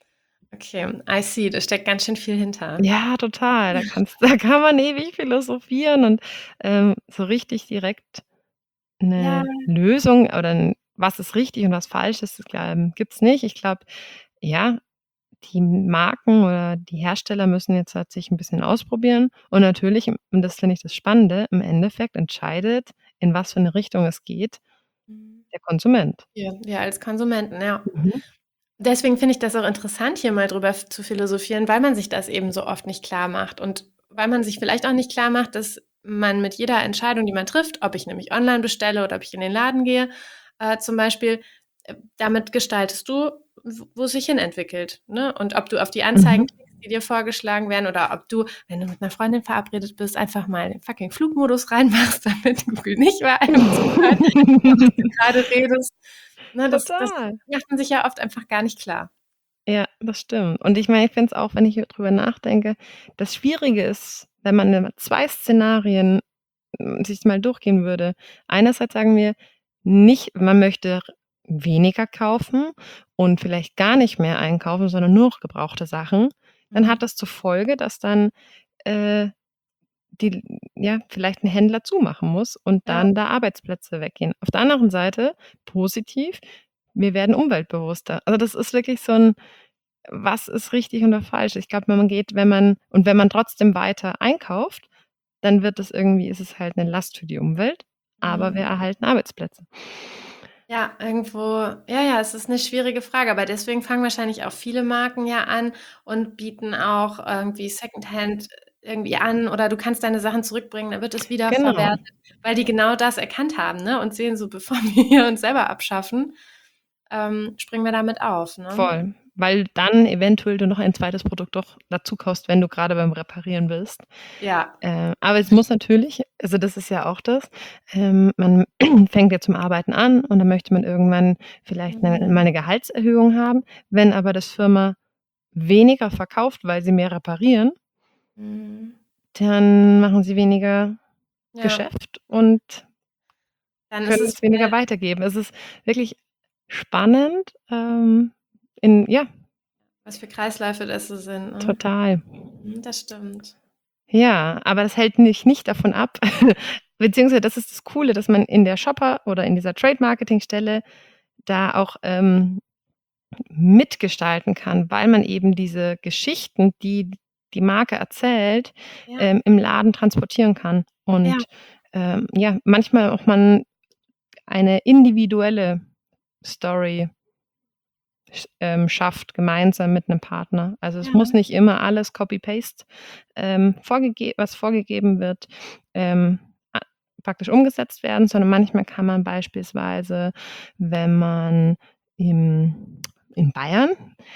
Okay, I see, da steckt ganz schön viel hinter. Ja, total. Da kannst da kann man ewig philosophieren und, ähm, so richtig direkt Ja. 'ne Lösung oder 'n was ist richtig und was falsch ist, ähm, gibt es nicht. Ich glaube, ja, die Marken oder die Hersteller müssen jetzt halt sich ein bisschen ausprobieren. Und natürlich, und das finde ich das Spannende, im Endeffekt entscheidet, in was für eine Richtung es geht, Mhm. der Konsument. Ja, wir als Konsumenten, ja. Mhm. Deswegen finde ich das auch interessant, hier mal drüber f- zu philosophieren, weil man sich das eben so oft nicht klar macht und weil man sich vielleicht auch nicht klar macht, dass man mit jeder Entscheidung, die man trifft, ob ich nämlich online bestelle oder ob ich in den Laden gehe, äh, zum Beispiel, äh, damit gestaltest du, w- wo es sich hin entwickelt. Ne? Und ob du auf die Anzeigen Mhm. klickst, die dir vorgeschlagen werden, oder ob du, wenn du mit einer Freundin verabredet bist, einfach mal den fucking Flugmodus reinmachst, damit Google nicht bei einem zuhört, was du gerade redest. Ne, das, das Total. macht man sich ja oft einfach gar nicht klar. Ja, das stimmt. Und ich meine, ich finde es auch, wenn ich drüber nachdenke, das Schwierige ist, wenn man ne zwei Szenarien, hm, sich mal durchgehen würde. Einerseits sagen wir nicht, man möchte r weniger kaufen und vielleicht gar nicht mehr einkaufen, sondern nur noch gebrauchte Sachen. Dann Mhm. hat das zur Folge, dass dann, äh, die ja, vielleicht 'n Händler zumachen muss und Ja. dann da Arbeitsplätze weggehen. Auf der anderen Seite positiv, wir werden umweltbewusster. Also, das ist wirklich so 'n was ist richtig oder falsch? Ich glaube, man geht, wenn man und wenn man trotzdem weiter einkauft, dann wird es irgendwie ist es halt 'ne Last für die Umwelt, aber wir Mhm. erhalten Arbeitsplätze. Ja, irgendwo, ja, ja, es ist eine schwierige Frage, aber deswegen fangen wahrscheinlich auch viele Marken ja an und bieten auch irgendwie Secondhand irgendwie an oder du kannst deine Sachen zurückbringen, dann wird es Genau, wiederverwertet, weil die genau das erkannt haben, ne, und sehen so, bevor wir hier uns selber abschaffen, ähm, springen wir damit auf, ne? voll. Weil dann eventuell du noch ein zweites Produkt doch dazu kaufst, wenn du grade beim Reparieren bist. Ja. Äh, aber es muss natürlich also, das ist ja auch das, ähm, man fängt ja zum Arbeiten an und dann möchte man irgendwann vielleicht 'ne Mhm. mal 'ne Gehaltserhöhung haben. Wenn aber das Firma weniger verkauft, weil sie mehr reparieren, Mhm. dann machen sie weniger Ja, Geschäft und dann ist können es es weniger weitergeben. Es ist wirklich spannend, ähm, in ja, was für Kreisläufe das so sind, ne? total. Mhm, das stimmt. Ja, aber das hält mich nicht davon ab beziehungsweise das ist das Coole, dass man in der Shopper oder in dieser Trade-Marketing-Stelle da auch, ähm, mitgestalten kann, weil man eben diese Geschichten, die die Marke erzählt, Ja, ähm, im Laden transportieren kann ja, und, ähm, ja, manchmal auch man eine individuelle Story sch ähm, schafft, gemeinsam mit 'nem Partner. Also, es muss ja. nicht immer alles Copy-Paste, ähm, vorgege was vorgegeben wird, ähm, a praktisch umgesetzt werden, sondern manchmal kann man beispielsweise, wenn man im in Bayern,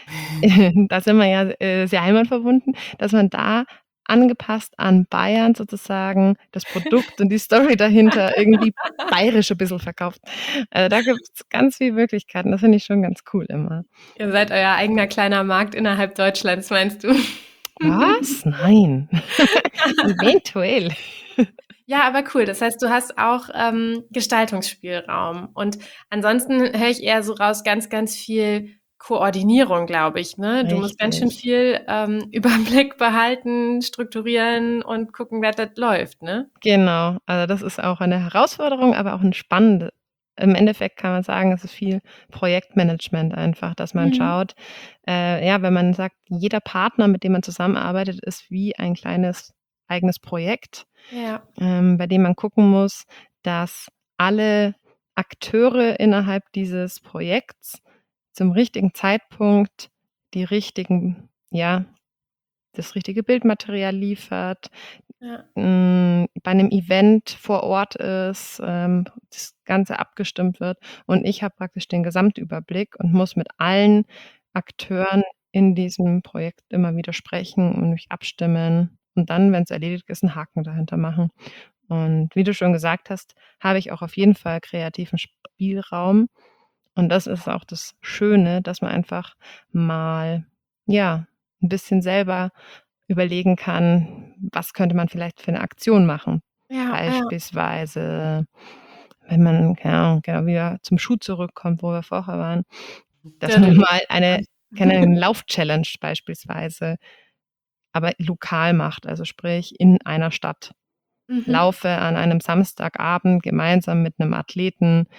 da sind wir ja, äh, sehr heimatverbunden, dass man da angepasst an Bayern sozusagen das Produkt und die Story dahinter irgendwie bayerisch 'n bisschen verkauft. Also, da gibt's ganz viele Möglichkeiten. Das finde ich schon ganz cool immer. Ihr seid euer eigener kleiner Markt innerhalb Deutschlands, meinst du? Was? Nein. Eventuell. Ja, aber cool. Das heißt, du hast auch, ähm, Gestaltungsspielraum. Und ansonsten höre ich eher so raus, ganz, ganz viel Koordinierung, glaube ich, ne? Du musst ganz schön Richtig. viel, ähm, Überblick behalten, strukturieren und gucken, dass das läuft, ne? Genau. Also, das ist auch eine Herausforderung, aber auch 'n spannende im Endeffekt kann man sagen, es ist viel Projektmanagement einfach, dass man Mhm. schaut, äh, ja, wenn man sagt, jeder Partner, mit dem man zusammenarbeitet, ist wie ein kleines eigenes Projekt, Ja, ähm, bei dem man gucken muss, dass alle Akteure innerhalb dieses Projekts zum richtigen Zeitpunkt die richtigen ja, das richtige Bildmaterial liefert, ja, hm, bei 'nem Event vor Ort ist, ähm, das Ganze abgestimmt wird und ich habe praktisch den Gesamtüberblick und muss mit allen Akteuren in diesem Projekt immer wieder sprechen und mich abstimmen und dann, wenn's erledigt ist, 'n Haken dahinter machen. Und wie du schon gesagt hast, habe ich auch auf jeden Fall kreativen Spielraum und das ist auch das Schöne, dass man einfach mal, ja, 'n bisschen selber überlegen kann, was könnte man vielleicht für 'ne Aktion machen. ja, ja. Beispielsweise, wenn man, keine Ahnung, genau wieder zum Schuh zurückkommt, wo wir vorher waren, dass man Dirndl. mal eine keine Ahnung, Lauf-Challenge beispielsweise, aber lokal macht, also sprich in einer Stadt. Mhm. Laufe an einem Samstagabend gemeinsam mit 'nem Athleten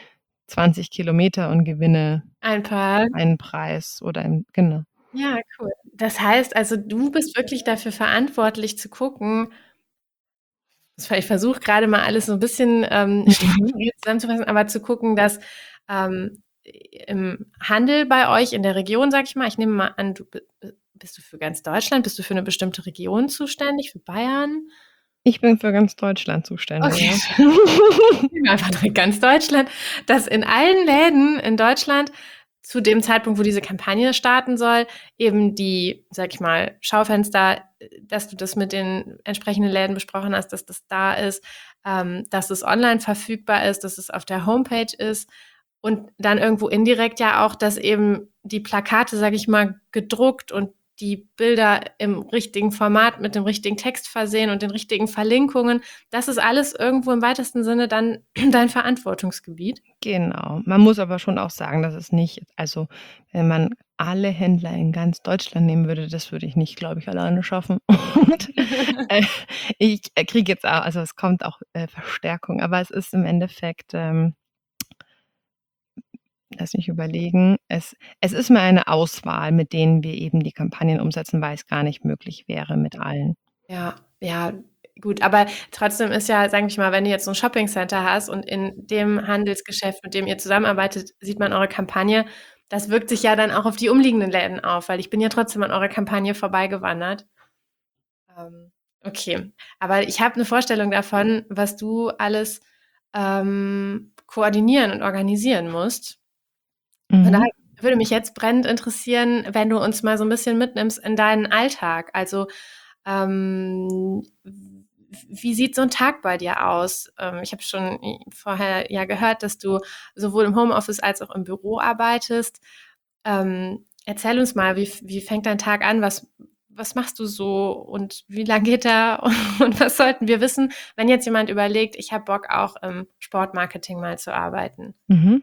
zwanzig Kilometer und gewinne Ein paar. einen Preis oder ein, genau. Ja, cool. Das heißt also, du bist wirklich dafür verantwortlich zu gucken, ich versuche gerade mal alles so ein bisschen ähm, strukturiert zusammenzufassen, aber zu gucken, dass ähm, im Handel bei euch in der Region, sag ich mal, ich nehme mal an, du bi- bi- bist du für ganz Deutschland, bist du für eine bestimmte Region zuständig, für Bayern? Ich bin für ganz Deutschland zuständig. Okay, Ja. einfach direkt ganz Deutschland, dass in allen Läden in Deutschland zu dem Zeitpunkt, wo diese Kampagne starten soll, eben die, sag ich mal, Schaufenster, dass du das mit den entsprechenden Läden besprochen hast, dass das da ist, ähm, dass es online verfügbar ist, dass es auf der Homepage ist und dann irgendwo indirekt ja auch, dass eben die Plakate, sag ich mal, gedruckt und die Bilder im richtigen Format mit dem richtigen Text versehen und den richtigen Verlinkungen. Das ist alles irgendwo im weitesten Sinne dann dein Verantwortungsgebiet. Genau. Man muss aber schon auch sagen, dass es nicht, also wenn man alle Händler in ganz Deutschland nehmen würde, das würde ich nicht, glaube ich, alleine schaffen. Und äh, ich äh, kriege jetzt auch, also es kommt auch äh, Verstärkung, aber es ist im Endeffekt, ähm, lass mich überlegen, es, es ist mal eine Auswahl, mit denen wir eben die Kampagnen umsetzen, weil es gar nicht möglich wäre mit allen. Ja, ja, gut, aber trotzdem ist ja, sage ich mal, wenn du jetzt so ein Shoppingcenter hast und in dem Handelsgeschäft, mit dem ihr zusammenarbeitet, sieht man eure Kampagne, das wirkt sich ja dann auch auf die umliegenden Läden auf, weil ich bin ja trotzdem an eurer Kampagne vorbeigewandert. Ähm, okay, aber ich habe eine Vorstellung davon, was du alles ähm, koordinieren und organisieren musst. Von Mhm. daher würde mich jetzt brennend interessieren, wenn du uns mal so ein bisschen mitnimmst in deinen Alltag. Also, ähm, wie sieht so ein Tag bei dir aus? Ähm, ich habe schon vorher ja gehört, dass du sowohl im Homeoffice als auch im Büro arbeitest. Ähm, erzähl uns mal, wie wie fängt dein Tag an? Was was machst du so und wie lang geht er? Und was sollten wir wissen, wenn jetzt jemand überlegt: „Ich habe Bock, auch im Sportmarketing mal zu arbeiten?“ Mhm.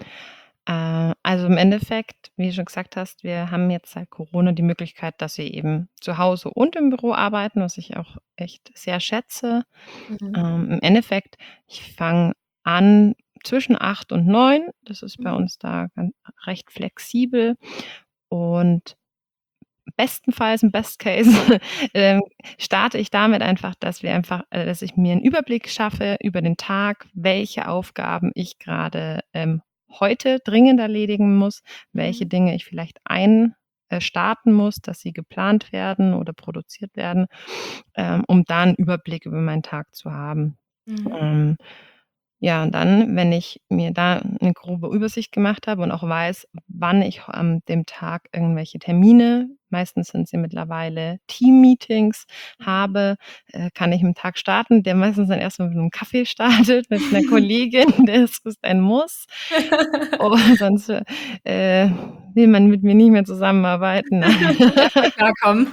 Äh, also im Endeffekt, wie du schon gesagt hast, wir haben jetzt seit Corona die Möglichkeit, dass wir eben zu Hause und im Büro arbeiten, was ich auch echt sehr schätze. Mhm. Ähm, im Endeffekt, ich fange an zwischen acht und neun. Das ist bei Mhm. uns da gan recht flexibel und bestenfalls im Best Case, ähm, starte ich damit einfach, dass wir einfach äh, dass ich mir 'n Überblick schaffe über den Tag, welche Aufgaben ich grade, ähm, heute dringend erledigen muss, welche Mhm. Dinge ich vielleicht ein äh, starten muss, dass sie geplant werden oder produziert werden, ähm, um da 'n Überblick über meinen Tag zu haben. Mhm. Ähm, ja, und dann, wenn ich mir da 'ne grobe Übersicht gemacht habe und auch weiß, wann ich an dem Tag irgendwelche Termine, meistens sind's ja mittlerweile Teammeetings, habe, äh, kann ich 'n Tag starten, der meistens dann erst mal mit 'nem Kaffee startet mit 'ner Kollegin. Das ist ein Muss. Oh, sonst, äh, will man mit mir nicht mehr zusammenarbeiten. Klarkommen.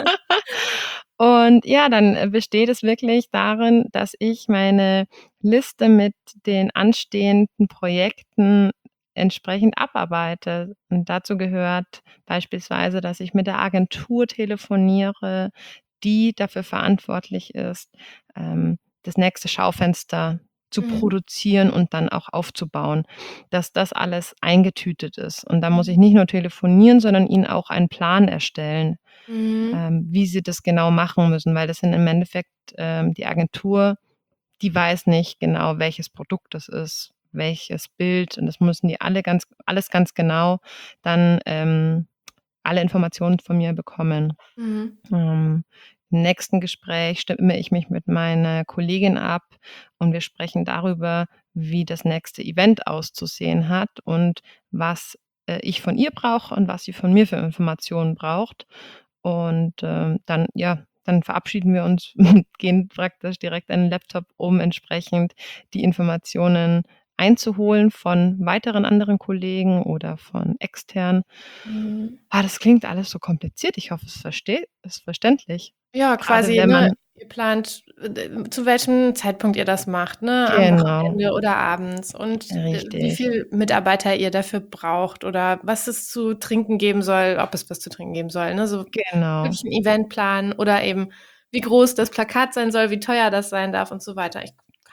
Und ja, dann, äh, besteht es wirklich darin, dass ich meine Liste mit den anstehenden Projekten entsprechend abarbeite. Und dazu gehört beispielsweise, dass ich mit der Agentur telefoniere, die dafür verantwortlich ist, ähm, das nächste Schaufenster zu Mhm. produzieren und dann auch aufzubauen, dass das alles eingetütet ist. Und da muss ich Mhm. nicht nur telefonieren, sondern ihnen auch einen Plan erstellen, Mhm. ähm, wie sie das genau machen müssen, weil das sind im Endeffekt ähm, die Agentur, die weiß nicht genau, welches Produkt das ist, welches Bild und das müssen die alle ganz alles ganz genau dann, ähm, alle Informationen von mir bekommen. Mhm. Ähm, im nächsten Gespräch stimme ich mich mit meiner Kollegin ab und wir sprechen darüber, wie das nächste Event auszusehen hat und was, äh, ich von ihr brauche und was sie von mir für Informationen braucht. Und, ähm, dann ja, dann verabschieden wir uns, gehen praktisch direkt an den Laptop, um entsprechend die Informationen einzuholen von weiteren anderen Kollegen oder von extern. Mhm. Ah, das klingt alles so kompliziert. Ich hoffe, es versteht ist verständlich. Ja, Grade quasi, wenn ne, man ihr plant, äh, zu welchem Zeitpunkt ihr das macht, ne? Am genau, Wochenende oder abends und, äh, wie richtig, viel Mitarbeiter ihr dafür braucht oder was es zu trinken geben soll, ob es was zu trinken geben soll, ne? So genau. wirklich 'n Eventplan oder eben, wie groß das Plakat sein soll, wie teuer das sein darf und so weiter. Ich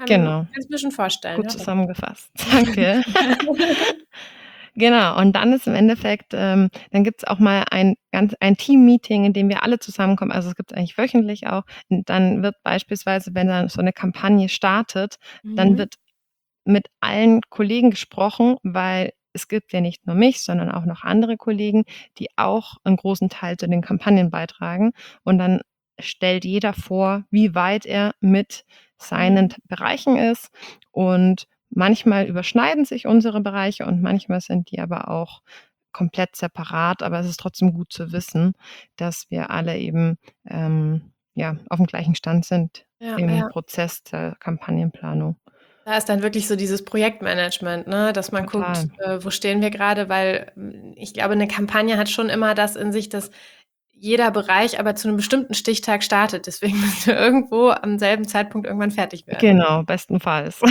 Kann Genau. kann ich mir schon vorstellen, Gut ja. zusammengefasst. Danke. Genau, und dann ist im Endeffekt ähm, dann gibt's auch mal ein ganz ein Team-Meeting, in dem wir alle zusammenkommen. Also, es gibt's eigentlich wöchentlich auch. Und dann wird beispielsweise, wenn dann so 'ne Kampagne startet, dann Mhm. wird mit allen Kollegen gesprochen, weil es gibt ja nicht nur mich, sondern auch noch andere Kollegen, die auch 'n großen Teil zu den Kampagnen beitragen. Und dann stellt jeder vor, wie weit er mit seinen Mhm. t Bereichen ist. Und manchmal überschneiden sich unsere Bereiche und manchmal sind die aber auch komplett separat. Aber es ist trotzdem gut zu wissen, dass wir alle eben, ähm, ja, aufm gleichen Stand sind Ja, im ja. Prozess der Kampagnenplanung. Da ist dann wirklich so dieses Projektmanagement, ne, dass man guckt, Total. äh, wo stehen wir grade, weil, hm, ich glaube, 'ne Kampagne hat schon immer das in sich, dass jeder Bereich aber zu 'nem bestimmten Stichtag startet. Deswegen müssen wir irgendwo am selben Zeitpunkt irgendwann fertig werden. Genau, bestenfalls.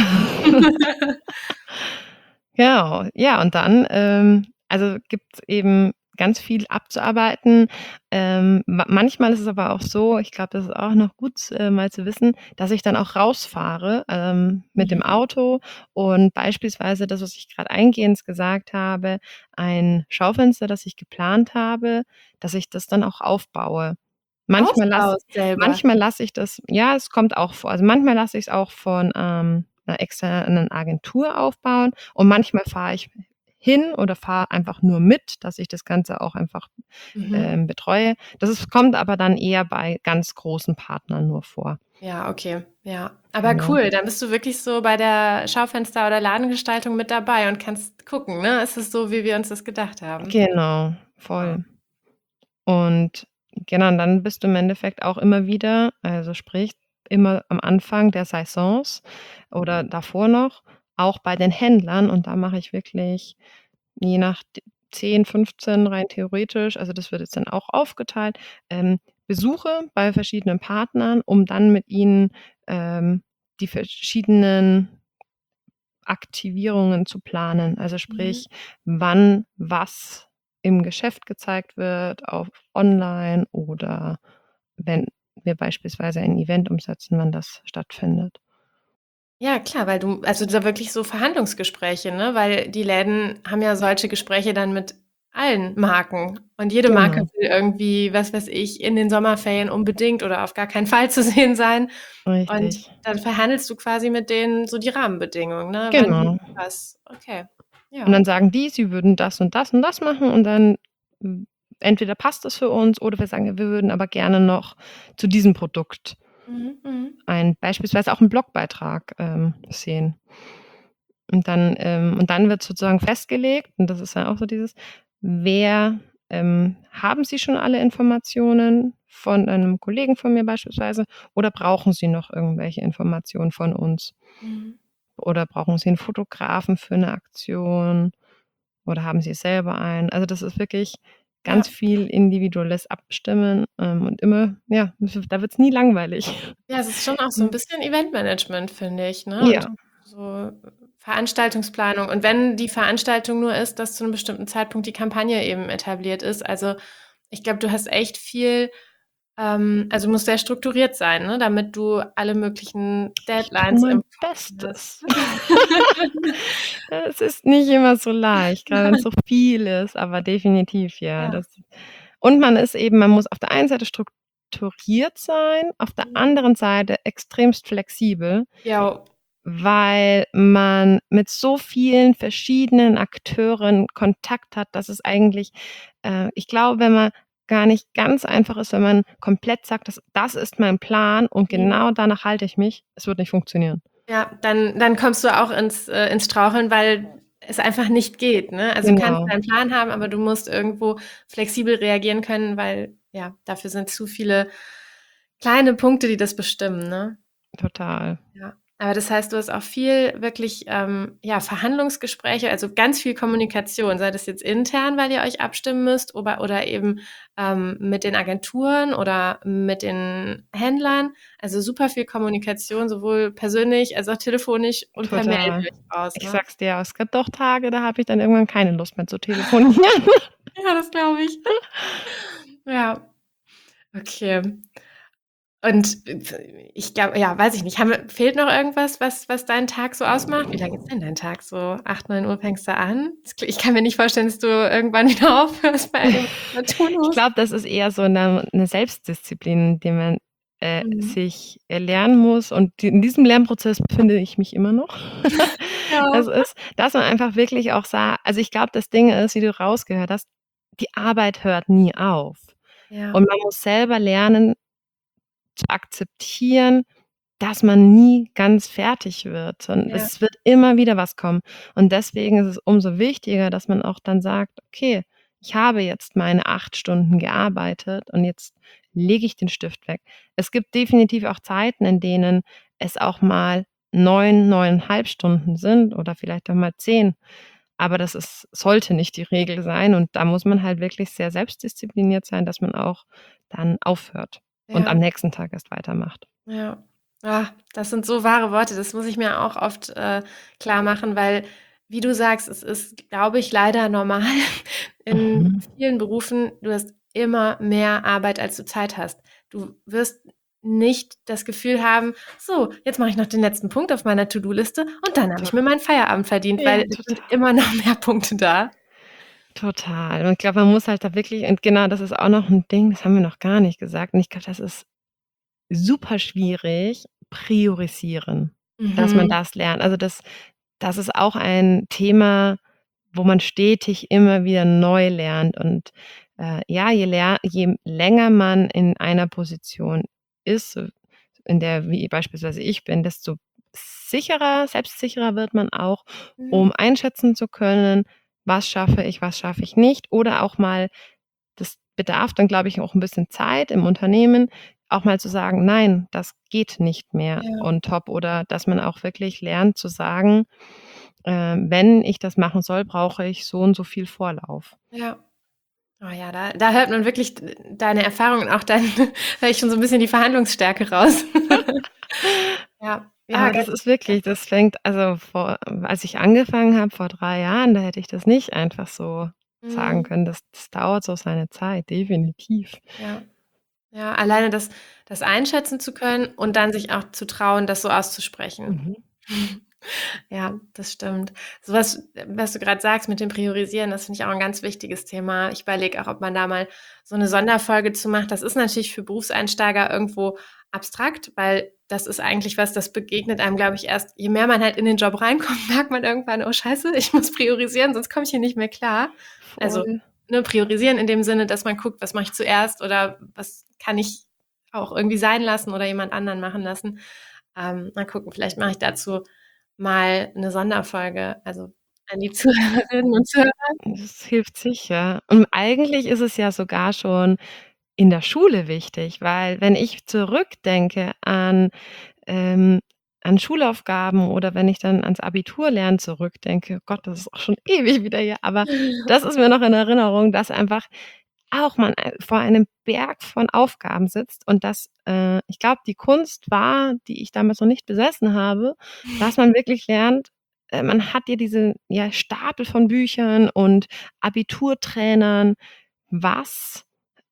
Genau. Ja, und dann, ähm also, gibt's eben ganz viel abzuarbeiten. Ähm, ma manchmal ist es aber auch so, ich glaube, das ist auch noch gut, äh, mal zu wissen, dass ich dann auch rausfahre, ähm, mit dem Mhm. Auto und beispielsweise das, was ich grad eingehend gesagt habe, ein Schaufenster, das ich geplant habe, dass ich das dann auch aufbaue. Manchmal lasse Aufbaust selber? manchmal lasse ich das ja, es kommt auch vor. Also, manchmal lasse ich's auch von, ähm, 'ner externen Agentur aufbauen und manchmal fahre ich hin oder fahre einfach nur mit, dass ich das Ganze auch einfach, Mhm. ähm, betreue. Das ist kommt aber dann eher bei ganz großen Partnern nur vor. Ja, okay, ja. Aber Genau. cool, dann bist du wirklich so bei der Schaufenster oder Ladengestaltung mit dabei und kannst gucken, ne? Ist es so, wie wir uns das gedacht haben? Genau, Ah. voll. Und genau, und dann bist du im Endeffekt auch immer wieder also, sprich, immer am Anfang der Saisons oder davor noch, auch bei den Händlern und da mache ich wirklich je nach d zehn, fünfzehn rein theoretisch, also, das wird jetzt dann auch aufgeteilt, ähm, Besuche bei verschiedenen Partnern, um dann mit ihnen, ähm, die verschiedenen Aktivierungen zu planen. Also, Mhm. sprich, wann was im Geschäft gezeigt wird, auf online oder wenn wir beispielsweise ein Event umsetzen, wann das stattfindet. Ja, klar, weil du also, da wirklich so Verhandlungsgespräche, ne? Weil die Läden haben ja solche Gespräche dann mit allen Marken und jede Marke Genau. will irgendwie, was weiß ich, in den Sommerferien unbedingt oder auf gar keinen Fall zu sehen sein. Und Richtig. dann verhandelst du quasi mit denen so die Rahmenbedingungen, ne? Wann wie Genau. was. Okay, Und ja. dann sagen die, sie würden das und das und das machen und dann, hm, entweder passt das für uns oder wir sagen: „Wir würden aber gerne noch zu diesem Produkt“ Mhm, mhm. ein beispielsweise auch 'n Blogbeitrag, ähm, sehen. Und dann ähm, und dann wird sozusagen festgelegt und das ist dann auch so dieses, wer ähm, haben Sie schon alle Informationen von einem Kollegen von mir beispielsweise oder brauchen Sie noch irgendwelche Informationen von uns? Mhm. Oder brauchen Sie 'n Fotografen für 'ne Aktion oder haben Sie selber einen? Also, das ist wirklich ganz Ja. viel individuelles Abstimmen, ähm, und immer ja, da wird's nie langweilig. Ja, es ist schon auch so 'n bisschen Eventmanagement, finde ich, ne? Und Ja. so Veranstaltungsplanung. Und wenn die Veranstaltung nur ist, dass zu 'nem bestimmten Zeitpunkt die Kampagne eben etabliert ist. Also, ich glaube, du hast echt viel ähm, also, musst sehr strukturiert sein, ne, damit du alle möglichen Ich tue Deadlines mein im Kopf hast. Bestes. Es ist nicht immer so leicht, grade wenn's so viel ist, aber definitiv, ja, Ja. das und man ist eben man muss auf der einen Seite strukturiert sein, auf der Mhm. anderen Seite extremst flexibel, Ja. weil man mit so vielen verschiedenen Akteuren Kontakt hat, dass es eigentlich äh, ich glaube, wenn man gar nicht ganz einfach ist, wenn man komplett sagt: „Das das ist mein Plan und Mhm. genau danach halte ich mich“, es wird nicht funktionieren. Ja, dann dann kommst du auch ins äh, ins Straucheln, weil es einfach nicht geht, ne? Also, du kannst Genau. deinen Plan haben, aber du musst irgendwo flexibel reagieren können, weil, ja, dafür sind zu viele kleine Punkte, die das bestimmen, ne? Total. Ja, aber das heißt, du hast auch viel wirklich, ähm, ja, Verhandlungsgespräche, also, ganz viel Kommunikation, sei das jetzt intern, weil ihr euch abstimmen müsst ober oder eben, ähm, mit den Agenturen oder mit den Händlern. Also, super viel Kommunikation, sowohl persönlich als auch telefonisch und per Mail Total. höre ich raus, Ich ne? sage es dir, es gibt auch Tage, da habe ich dann irgendwann keine Lust mehr zu telefonieren. Ja, das glaube ich. Ja, okay. Und ich glaube, ja, weiß ich nicht, haben wir, fehlt noch irgendwas, was, was deinen Tag so ausmacht? Wie lange ist denn dein Tag so? acht, neun Uhr fängst du an? Ich kann mir nicht vorstellen, dass du irgendwann wieder aufhörst bei dem, was du tun Ich musst. glaube, das ist eher so eine, eine Selbstdisziplin, die man äh, Mhm. sich erlernen muss. Und die, in diesem Lernprozess befinde ich mich immer noch. Ja. Das ist, dass man einfach wirklich auch sagt, also ich glaube, das Ding ist, wie du rausgehört hast, die Arbeit hört nie auf. Ja. Und man muss selber lernen zu akzeptieren, dass man nie ganz fertig wird, sondern Ja. es wird immer wieder was kommen. Und deswegen ist es umso wichtiger, dass man auch dann sagt, okay, ich habe jetzt meine acht Stunden gearbeitet und jetzt lege ich den Stift weg. Es gibt definitiv auch Zeiten, in denen es auch mal neun, neuneinhalb Stunden sind oder vielleicht auch mal zehn. Aber das ist, sollte nicht die Regel sein. Und da muss man halt wirklich sehr selbstdiszipliniert sein, dass man auch dann aufhört und Ja. am nächsten Tag erst weitermacht. Ja. Ah, das sind so wahre Worte. Das muss ich mir auch oft äh, klar machen, weil, wie du sagst, es ist, glaube ich, leider normal in Mhm. vielen Berufen, du hast immer mehr Arbeit, als du Zeit hast. Du wirst nicht das Gefühl haben, so, jetzt mache ich noch den letzten Punkt auf meiner To-Do-Liste und dann habe ich mir meinen Feierabend verdient, Ja, weil es sind immer noch mehr Punkte da. total. Und ich glaube, man muss halt da wirklich, und genau, das ist auch noch ein Ding, das haben wir noch gar nicht gesagt. Und ich glaube, das ist super schwierig, priorisieren, dass man Mhm. das lernt. Also das, das ist auch ein Thema, wo man stetig immer wieder neu lernt. Und äh, ja, je, ler je länger man in einer Position ist, so in der wie beispielsweise ich bin, desto sicherer, selbstsicherer wird man auch, Mhm. um einschätzen zu können, was schaffe ich, was schaffe ich nicht. Oder auch mal, das bedarf dann, glaube ich, auch ein bisschen Zeit im Unternehmen, auch mal zu sagen, nein, das geht nicht mehr Ja. on top. Oder dass man auch wirklich lernt zu sagen, äh, wenn ich das machen soll, brauche ich so und so viel Vorlauf. Ja. Oh ja, da, da hört man wirklich d- deine Erfahrung und auch dein, höre ich schon so ein bisschen die Verhandlungsstärke raus. Ja, ja, Aber ge- das ist wirklich, das fängt, also vor, als ich angefangen habe vor drei Jahren, da hätte ich das nicht einfach so sagen Mhm. können. Das, das dauert so seine Zeit, definitiv. Ja, ja, alleine das, das einschätzen zu können und dann sich auch zu trauen, das so auszusprechen. Mhm. Ja, das stimmt. So was, was du gerade sagst mit dem Priorisieren, das finde ich auch ein ganz wichtiges Thema. Ich überlege auch, ob man da mal so eine Sonderfolge zu macht. Das ist natürlich für Berufseinsteiger irgendwo abstrakt, weil das ist eigentlich was, das begegnet einem, glaube ich, erst, je mehr man halt in den Job reinkommt, merkt man irgendwann, oh Scheiße, ich muss priorisieren, sonst komme ich hier nicht mehr klar. Also, Voll. ne, priorisieren in dem Sinne, dass man guckt, was mache ich zuerst oder was kann ich auch irgendwie sein lassen oder jemand anderen machen lassen. Ähm, mal gucken, vielleicht mache ich dazu mal eine Sonderfolge, also an die Zuhörerinnen und Zuhörer. Das hilft sicher. Und eigentlich ist es ja sogar schon in der Schule wichtig, weil wenn ich zurückdenke an, ähm, an Schulaufgaben oder wenn ich dann ans Abiturlernen zurückdenke, Gott, das ist auch schon ewig wieder her, aber das ist mir noch in Erinnerung, dass einfach auch man äh, vor einem Berg von Aufgaben sitzt und dass, äh, ich glaube, die Kunst war, die ich damals noch nicht besessen habe, dass man wirklich lernt, äh, man hat ja diese, ja, Stapel von Büchern und Abiturtrainern. Was,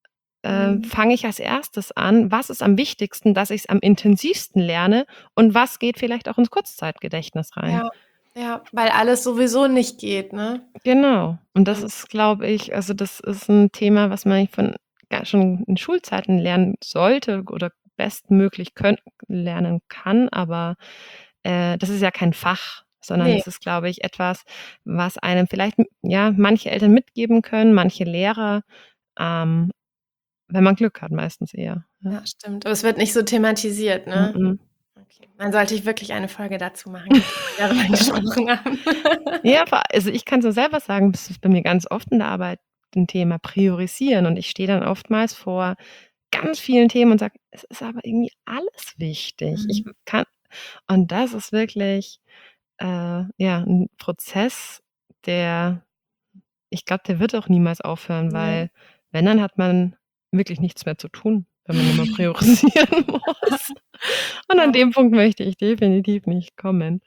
äh, Mhm. fange ich als Erstes an? Was ist am wichtigsten, dass ich es am intensivsten lerne? Und was geht vielleicht auch ins Kurzzeitgedächtnis rein? Ja, ja, weil alles sowieso nicht geht, ne? Genau. Und das Und ist, glaube ich, also das ist ein Thema, was man von ga schon in Schulzeiten lernen sollte oder bestmöglich könn lernen kann, aber, äh, das ist ja kein Fach, sondern ne, das ist, glaube ich, etwas, was einem vielleicht, m ja, manche Eltern mitgeben können, manche Lehrer, ähm, wenn man Glück hat, meistens eher, ja. ja, stimmt. Aber es wird nicht so thematisiert, ne? Mhm. Okay. Dann sollte ich wirklich eine Folge dazu machen, gut, dass wir darüber gesprochen haben. Ja, vor also, ich kann so selber sagen, das ist bei mir ganz oft in der Arbeit 'n Thema Priorisieren und ich stehe dann oftmals vor ganz vielen Themen und sage: „Es ist aber irgendwie alles wichtig." Ich Mhm. kann und das ist wirklich, äh, ja, 'n Prozess, der, ich glaube, der wird auch niemals aufhören, Ne. weil wenn, dann hat man wirklich nichts mehr zu tun, wenn man immer priorisieren muss. Und an Ja. dem Punkt möchte ich definitiv nicht kommen.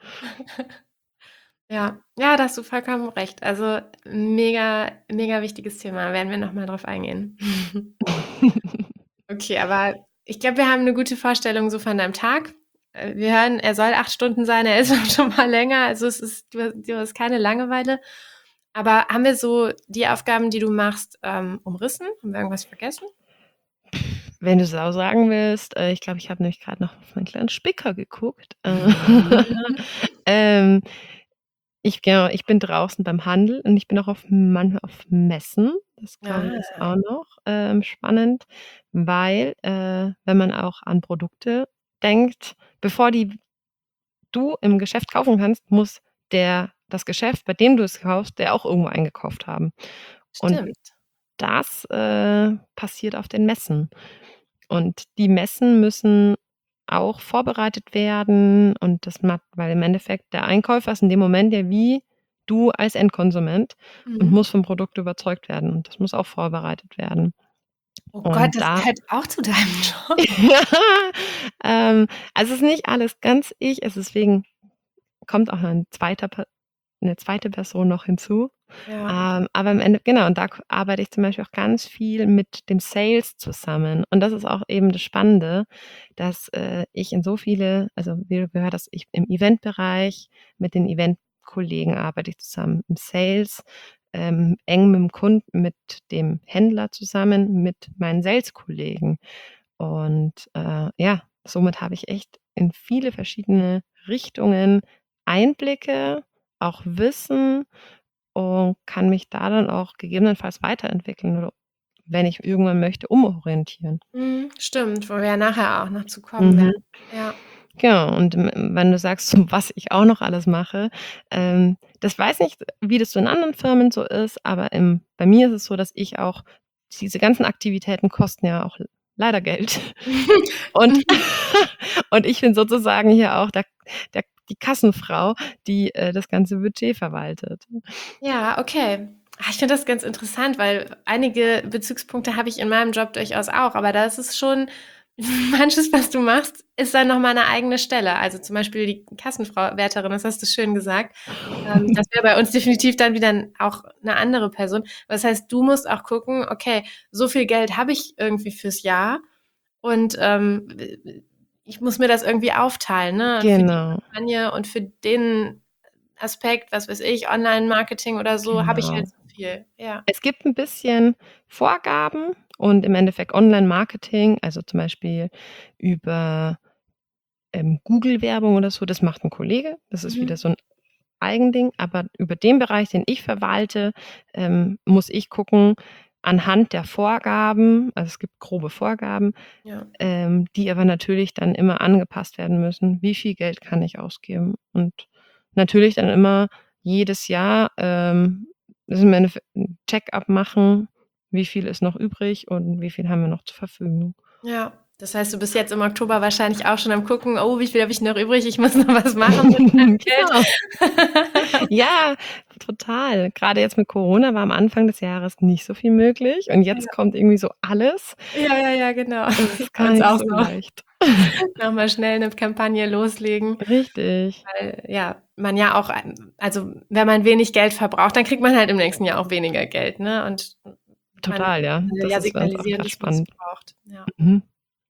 Ja, ja, da hast du vollkommen recht. Also, mega mega wichtiges Thema. Werden wir noch mal drauf eingehen. Okay, aber Ich glaube, wir haben eine gute Vorstellung so von deinem Tag. Äh, Wir hören, er soll acht Stunden sein, er ist auch schon mal länger. Also es ist, du, hast- du hast keine Langeweile. Aber haben wir so die Aufgaben, die du machst, ähm, umrissen? Haben wir irgendwas vergessen? Wenn du so sagen willst, äh, ich glaube, ich habe nämlich gerade noch auf meinen kleinen Spicker geguckt. Äh, ähm, ich, genau, ich bin draußen beim Handel und ich bin auch auf, manchmal auf Messen. Das glaube ich ist Ah, auch noch ähm, spannend, weil äh, wenn man auch an Produkte denkt, bevor die du im Geschäft kaufen kannst, muss der das Geschäft, bei dem du es kaufst, der auch irgendwo eingekauft haben. Und stimmt. das äh, passiert auf den Messen. Und die Messen müssen auch vorbereitet werden und das macht, weil im Endeffekt der Einkäufer ist in dem Moment ja wie du als Endkonsument und Mhm. muss vom Produkt überzeugt werden und das muss auch vorbereitet werden. Oh Gott, Und das da gehört auch zu deinem Job. ähm, also es ist nicht alles ganz ich, es ist deswegen kommt auch ein zweiter, Per- eine zweite Person noch hinzu. Ja. Ähm, aber im Ende, genau, und da k- arbeite ich zum Beispiel auch ganz viel mit dem Sales zusammen. Und das ist auch eben das Spannende, dass äh, ich in so viele, also wie du gehört hast, ich im Eventbereich mit den Eventkollegen arbeite ich zusammen, im Sales, ähm, eng mit dem Kunden, mit dem Händler zusammen, mit meinen Sales-Kollegen. Und äh, ja, somit habe ich echt in viele verschiedene Richtungen Einblicke, auch Wissen und kann mich da dann auch gegebenenfalls weiterentwickeln oder wenn ich irgendwann möchte, umorientieren. Mhm, stimmt, wo wir ja nachher auch noch zu kommen Mhm. werden. Ja. Genau, und m wenn du sagst, so was ich auch noch alles mache, ähm, das weiß nicht, wie das so in anderen Firmen so ist, aber im bei mir ist es so, dass ich auch diese ganzen Aktivitäten kosten ja auch leider Geld. Und und ich bin sozusagen hier auch der der die Kassenfrau, die, äh, das ganze Budget verwaltet. Ja, okay. Ah, ich finde das ganz interessant, weil einige Bezugspunkte habe ich in meinem Job durchaus auch, aber da ist es schon manches, was du machst, ist dann noch mal 'ne eigene Stelle. Also, zum Beispiel die Kassenfrau Wärterin, das hast du schön gesagt. Ähm, das wäre bei uns definitiv dann wieder 'n auch 'ne andere Person. Das heißt, du musst auch gucken: „Okay, so viel Geld habe ich irgendwie fürs Jahr und, ähm, w ich muss mir das irgendwie aufteilen, ne, für die Genau, Kampagne und für den Aspekt, was weiß ich, Online-Marketing oder so, habe ich halt genau. so viel. Ja. Es gibt ein bisschen Vorgaben und im Endeffekt Online-Marketing, also zum Beispiel über, ähm, Google-Werbung oder so, das macht ein Kollege. Das ist wieder Mhm. so ein Eigending, aber über den Bereich, den ich verwalte, ähm, muss ich gucken, anhand der Vorgaben, also es gibt grobe Vorgaben, Ja. ähm, die aber natürlich dann immer angepasst werden müssen. Wie viel Geld kann ich ausgeben? Und natürlich dann immer jedes Jahr, ähm, das im Endeffekt 'n Check-up machen, wie viel ist noch übrig und wie viel haben wir noch zur Verfügung. Ja. Das heißt, du bist jetzt im Oktober wahrscheinlich auch schon am Gucken: „Oh, wie viel habe ich noch übrig? Ich muss noch was machen mit meinem Genau. Geld.“ Ja, total. Gerade jetzt mit Corona war am Anfang des Jahres nicht so viel möglich und jetzt Ja. kommt irgendwie so alles. Ja, ja, ja, genau. Es ist Bei gar uns nicht auch so so. leicht. Noch mal schnell 'ne Kampagne loslegen, Richtig. weil, ja, man ja auch ein also, wenn man wenig Geld verbraucht, dann kriegt man halt im nächsten Jahr auch weniger Geld, ne? Und man Total, ja. will Das ja ist bei uns auch signalisieren, grad dass man's spannend. braucht. Ja. Mhm.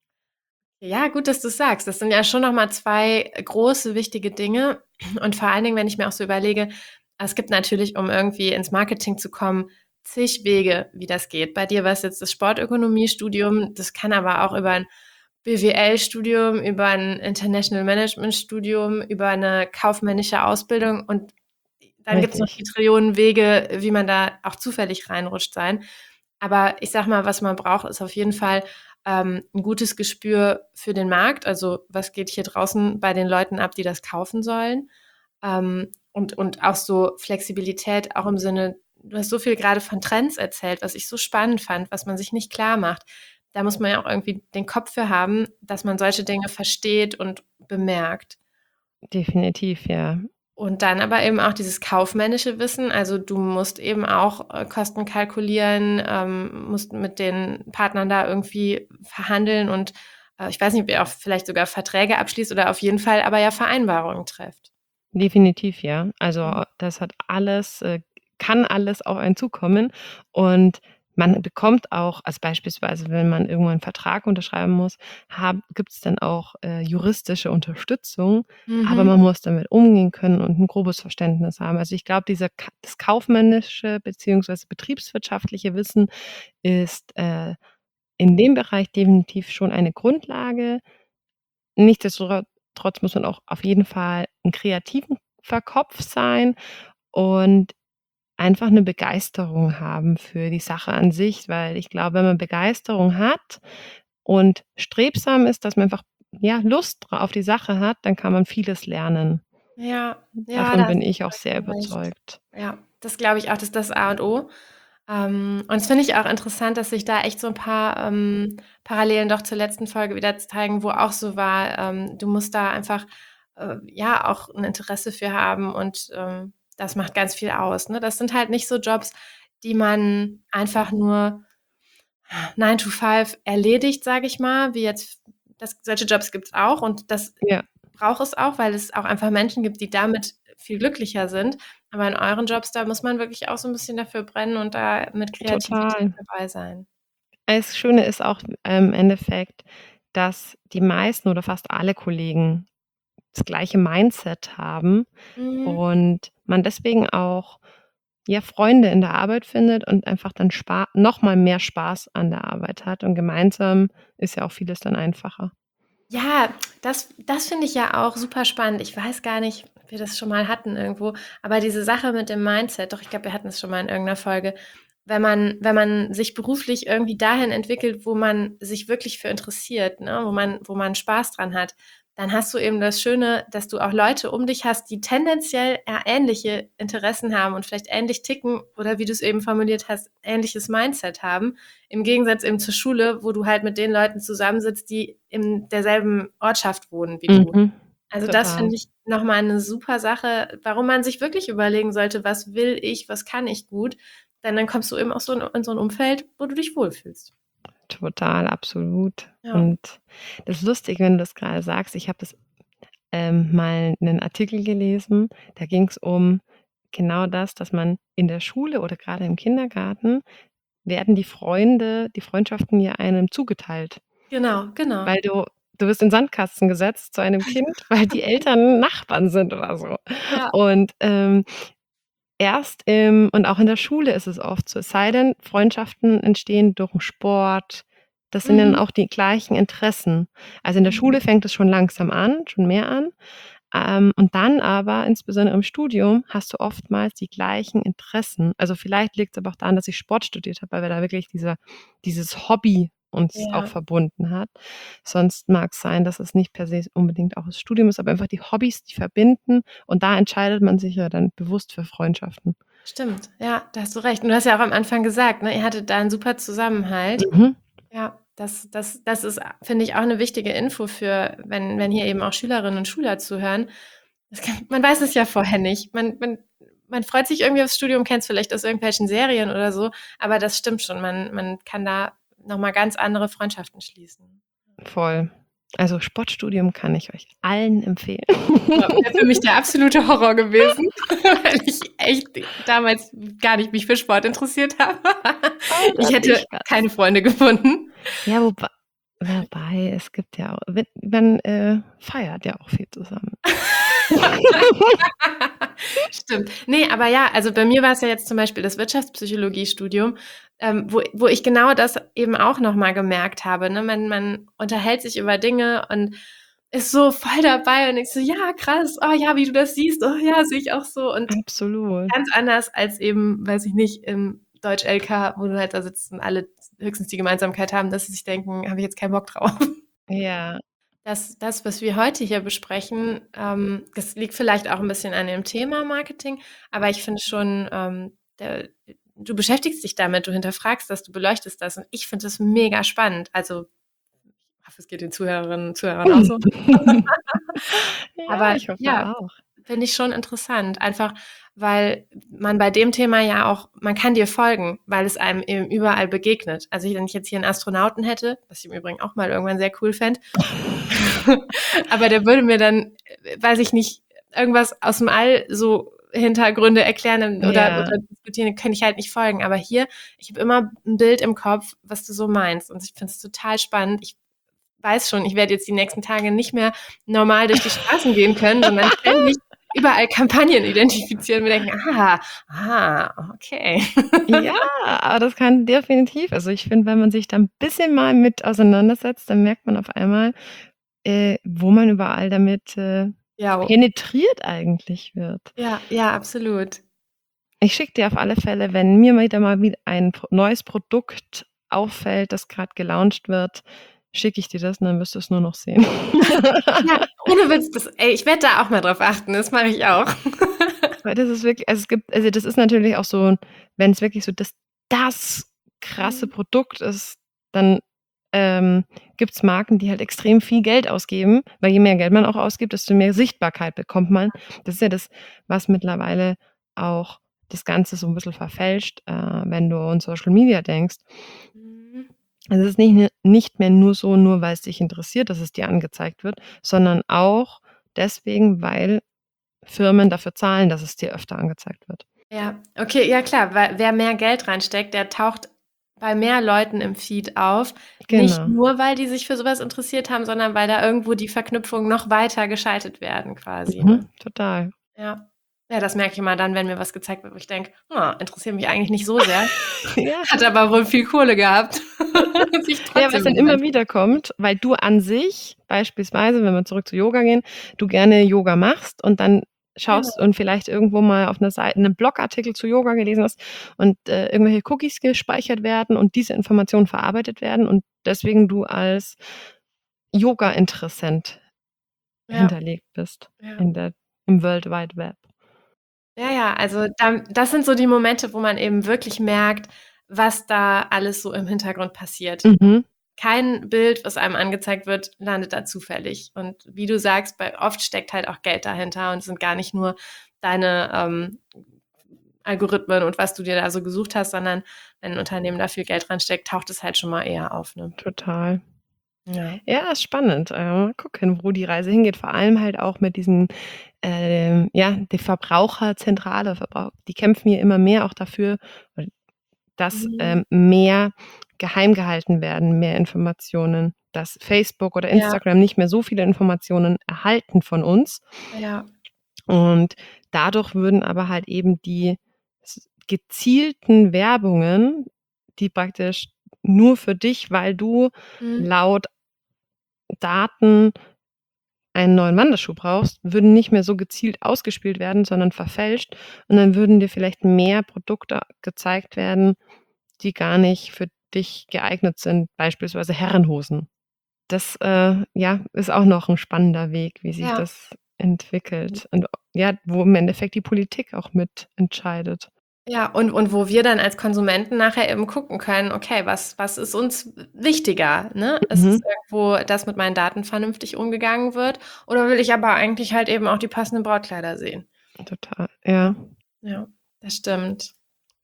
Ja, gut, dass du's sagst. Das sind ja schon noch mal zwei große, wichtige Dinge. Und vor allen Dingen, wenn ich mir auch so überlege, es gibt natürlich, um irgendwie ins Marketing zu kommen, zig Wege, wie das geht. Bei dir war's jetzt das Sportökonomiestudium, das kann aber auch über 'n B W L-Studium, über 'n International Management-Studium, über 'ne kaufmännische Ausbildung und dann gibt's noch Richtig. die Trillionen Wege, wie man da auch zufällig reinrutscht sein. Aber ich sage mal, was man braucht, ist auf jeden Fall, ähm, 'n gutes Gespür für den Markt. Also, was geht hier draußen bei den Leuten ab, die das kaufen sollen? Ähm, und und auch so Flexibilität, auch im Sinne du hast so viel grade von Trends erzählt, was ich so spannend fand, was man sich nicht klarmacht. Da muss man ja auch irgendwie den Kopf für haben, dass man solche Dinge versteht und bemerkt. Definitiv, ja. Und dann aber eben auch dieses kaufmännische Wissen. Also, du musst eben auch, äh, Kosten kalkulieren, ähm, musst mit den Partnern da irgendwie verhandeln und, äh, ich weiß nicht, ob ihr auch vielleicht sogar Verträge abschließt oder auf jeden Fall aber ja Vereinbarungen trefft. Definitiv, ja. Also, Mhm. das hat alles äh, kann alles auf einen zukommen und man bekommt auch, also beispielsweise, wenn man irgendwo einen Vertrag unterschreiben muss, gibt es dann auch äh, juristische Unterstützung, Mhm. aber man muss damit umgehen können und ein grobes Verständnis haben. Also ich glaube, dieser Ka- das kaufmännische bzw. betriebswirtschaftliche Wissen ist äh, in dem Bereich definitiv schon eine Grundlage. Nichtsdestotrotz muss man auch auf jeden Fall ein kreativen Kopf sein und einfach eine Begeisterung haben für die Sache an sich, weil ich glaube, wenn man Begeisterung hat und strebsam ist, dass man einfach, ja, Lust dra auf die Sache hat, dann kann man vieles lernen. Ja, ja, Davon da bin hast ich du auch sehr vollkommen recht. überzeugt. Ja, das glaube ich auch, das ist das A und O. Ähm, und das finde ich auch interessant, dass sich da echt so ein paar ähm, Parallelen doch zur letzten Folge wieder zeigen, wo auch so war, ähm, du musst da einfach äh, ja auch ein Interesse für haben und ähm, das macht ganz viel aus. Ne? Das sind halt nicht so Jobs, die man einfach nur nine to five erledigt, sage ich mal, wie jetzt, das, solche Jobs gibt es auch und das Ja, braucht es auch, weil es auch einfach Menschen gibt, die damit viel glücklicher sind. Aber in euren Jobs, da muss man wirklich auch so ein bisschen dafür brennen und da mit Kreativität total. dabei sein. Das Schöne ist auch im Endeffekt, dass die meisten oder fast alle Kollegen das gleiche Mindset haben Mhm. und man deswegen auch, ja, Freunde in der Arbeit findet und einfach dann spa noch mal mehr Spaß an der Arbeit hat und gemeinsam ist ja auch vieles dann einfacher. Ja, das das finde ich ja auch super spannend. Ich weiß gar nicht, ob wir das schon mal hatten irgendwo, aber diese Sache mit dem Mindset, doch, ich glaube, wir hatten es schon mal in irgendeiner Folge. Wenn man wenn man sich beruflich irgendwie dahin entwickelt, wo man sich wirklich für interessiert, ne, wo man wo man Spaß dran hat, dann hast du eben das Schöne, dass du auch Leute um dich hast, die tendenziell eher ähnliche Interessen haben und vielleicht ähnlich ticken oder wie du es eben formuliert hast, ähnliches Mindset haben. Im Gegensatz eben zur Schule, wo du halt mit den Leuten zusammensitzt, die in derselben Ortschaft wohnen wie du. Mhm, Also das total. finde ich nochmal eine super Sache, warum man sich wirklich überlegen sollte, was will ich, was kann ich gut? Denn dann kommst du eben auch so in, in so ein Umfeld, wo du dich wohlfühlst. Total, absolut. Ja. Und das ist lustig, wenn du das gerade sagst. Ich habe das ähm, mal einen Artikel gelesen, da ging es um genau das, dass man in der Schule oder gerade im Kindergarten werden die Freunde die Freundschaften ja einem zugeteilt, Genau, genau. weil du du wirst in den Sandkasten gesetzt zu einem Kind, weil die Eltern Nachbarn sind oder so. Ja. Und, ähm, erst im und auch in der Schule ist es oft so, es sei denn, Freundschaften entstehen durch 'n Sport. Das sind dann Mhm. auch die gleichen Interessen. Also, in der Mhm. Schule fängt es schon langsam an, schon mehr an. Ähm, und dann aber, insbesondere im Studium, hast du oftmals die gleichen Interessen. Also, vielleicht liegt's aber auch daran, dass ich Sport studiert habe, weil wir da wirklich dieser dieses Hobby uns auch Ja, verbunden hat. Sonst mag's sein, dass es nicht per se unbedingt auch das Studium ist, aber einfach die Hobbys, die verbinden und da entscheidet man sich ja dann bewusst für Freundschaften. stimmt. Ja, da hast du recht. Und du hast ja auch am Anfang gesagt, ne, ihr hattet da einen super Zusammenhalt. Mhm. Ja, das das das ist, finde ich, auch eine wichtige Info für, wenn wenn hier eben auch Schülerinnen und Schüler zuhören. Das kann, man weiß es ja vorher nicht. Man man man freut sich irgendwie aufs Studium, kennt's vielleicht aus irgendwelchen Serien oder so, aber das stimmt schon. Man man kann da noch mal ganz andere Freundschaften schließen. Voll. Also, Sportstudium kann ich euch allen empfehlen. Ja, wäre für mich der absolute Horror gewesen, weil ich echt damals gar nicht mich für Sport interessiert habe. Oh Ich Gott, hätte ich keine Freunde gefunden. Ja, wobei wobei, es gibt ja auch wenn man, äh, feiert ja auch viel zusammen. Stimmt. Ne, aber ja, also bei mir war es ja jetzt zum Beispiel das Wirtschaftspsychologiestudium, ähm, wo wo ich genau das eben auch noch mal gemerkt habe, ne? Man man unterhält sich über Dinge und ist so voll dabei und denkst so: „Ja, krass, oh ja, wie du das siehst, oh ja, sehe ich auch so." Und Absolut. ganz anders als eben, weiß ich nicht, im Deutsch-L K, wo du halt da sitzt und alle höchstens die Gemeinsamkeit haben, dass sie sich denken: „Habe ich jetzt keinen Bock drauf." Ja, Das das, was wir heute hier besprechen, ähm, das liegt vielleicht auch 'n bisschen an dem Thema Marketing, aber ich finde schon, ähm, der du beschäftigst dich damit, du hinterfragst das, du beleuchtest das und ich finde das mega spannend. Also, ich hoffe, es geht den Zuhörerinnen und Zuhörern auch so. ja, Aber ich hoffe ja, auch. finde ich schon interessant, einfach weil man bei dem Thema ja auch, man kann dir folgen, weil es einem eben überall begegnet. Also, wenn ich jetzt hier 'n Astronauten hätte, was ich im Übrigen auch mal irgendwann sehr cool fände, aber der würde mir dann, äh, weiß ich nicht, irgendwas aus'm All so Hintergründe erklären oder, Ja. oder diskutieren, kann ich halt nicht folgen. Aber hier, ich habe immer ein Bild im Kopf, was du so meinst. Und ich finde es total spannend. Ich weiß schon, ich werde jetzt die nächsten Tage nicht mehr normal durch die Straßen gehen können, sondern ständig überall Kampagnen identifizieren und mir denken, ah, ah, okay. Ja, aber das kann definitiv. Also ich finde, wenn man sich da ein bisschen mal mit auseinandersetzt, dann merkt man auf einmal, äh, wo man überall damit äh, Ja, oh, penetriert eigentlich wird. ja, ja, absolut. Ich schicke dir auf alle Fälle, wenn mir wieder mal wieder ein Pro- neues Produkt auffällt, das gerade gelauncht wird, schicke ich dir das und dann wirst du es nur noch sehen. Ja, ohne Witz, das, ey, ich werde da auch mal drauf achten, das mache ich auch. Weil das ist wirklich, also es gibt, also das ist natürlich auch so, wenn es wirklich so das, das krasse Mhm. Produkt ist, dann ähm, gibt es Marken, die halt extrem viel Geld ausgeben, weil je mehr Geld man auch ausgibt, desto mehr Sichtbarkeit bekommt man. Das ist ja das, was mittlerweile auch das Ganze so ein bisschen verfälscht, äh, wenn du an Social Media denkst. Mhm. Also es ist nicht, nicht mehr nur so, nur weil es dich interessiert, dass es dir angezeigt wird, sondern auch deswegen, weil Firmen dafür zahlen, dass es dir öfter angezeigt wird. Ja, okay, ja klar, weil wer mehr Geld reinsteckt, der taucht bei mehr Leuten im Feed auf. Nicht Genau. nur, weil die sich für sowas interessiert haben, sondern weil da irgendwo die Verknüpfungen noch weiter geschaltet werden quasi. Ne? Mhm, total. Ja. Ja, das merke ich immer dann, wenn mir was gezeigt wird, wo ich denke, oh, interessiert mich eigentlich nicht so sehr. Ja. Hat aber wohl viel Kohle gehabt. Und sich Ja, was trotzdem dann immer wieder kommt, weil du an sich, beispielsweise, wenn wir zurück zu Yoga gehen, du gerne Yoga machst und dann schaust und vielleicht irgendwo mal auf einer Seite einen Blogartikel zu Yoga gelesen hast und äh, irgendwelche Cookies gespeichert werden und diese Informationen verarbeitet werden und deswegen du als Yoga-Interessent Ja, hinterlegt bist ja. in der, im World Wide Web. Ja, ja, also da, das sind so die Momente, wo man eben wirklich merkt, was da alles so im Hintergrund passiert. Mhm. Kein Bild, was einem angezeigt wird, landet da zufällig. Und wie du sagst, bei oft steckt halt auch Geld dahinter und es sind gar nicht nur deine ähm, Algorithmen und was du dir da so gesucht hast, sondern wenn ein Unternehmen da viel Geld reinsteckt, taucht es halt schon mal eher auf. Ne? Total. Ja. Ja, ist spannend. Äh, mal gucken, wo die Reise hingeht. Vor allem halt auch mit diesen, ähm, ja, die Verbraucherzentrale, Verbrauch die kämpfen hier immer mehr auch dafür, dass Mhm. ähm, mehr geheim gehalten werden, mehr Informationen, dass Facebook oder Ja. Instagram nicht mehr so viele Informationen erhalten von uns. Ja. Und dadurch würden aber halt eben die s- gezielten Werbungen, die praktisch nur für dich, weil du Mhm. laut Daten einen neuen Wanderschuh brauchst, würden nicht mehr so gezielt ausgespielt werden, sondern verfälscht. Und dann würden dir vielleicht mehr Produkte gezeigt werden, die gar nicht für dich geeignet sind, beispielsweise Herrenhosen. Das äh, ja, ist auch noch ein spannender Weg, wie sich Ja. das entwickelt. Und ja, wo im Endeffekt die Politik auch mit entscheidet. Ja, und, und wo wir dann als Konsumenten nachher eben gucken können, okay, was, was ist uns wichtiger? Ne? Ist es Mhm. irgendwo, dass mit meinen Daten vernünftig umgegangen wird? Oder will ich aber eigentlich halt eben auch die passenden Brautkleider sehen? Total, ja. Ja, das stimmt.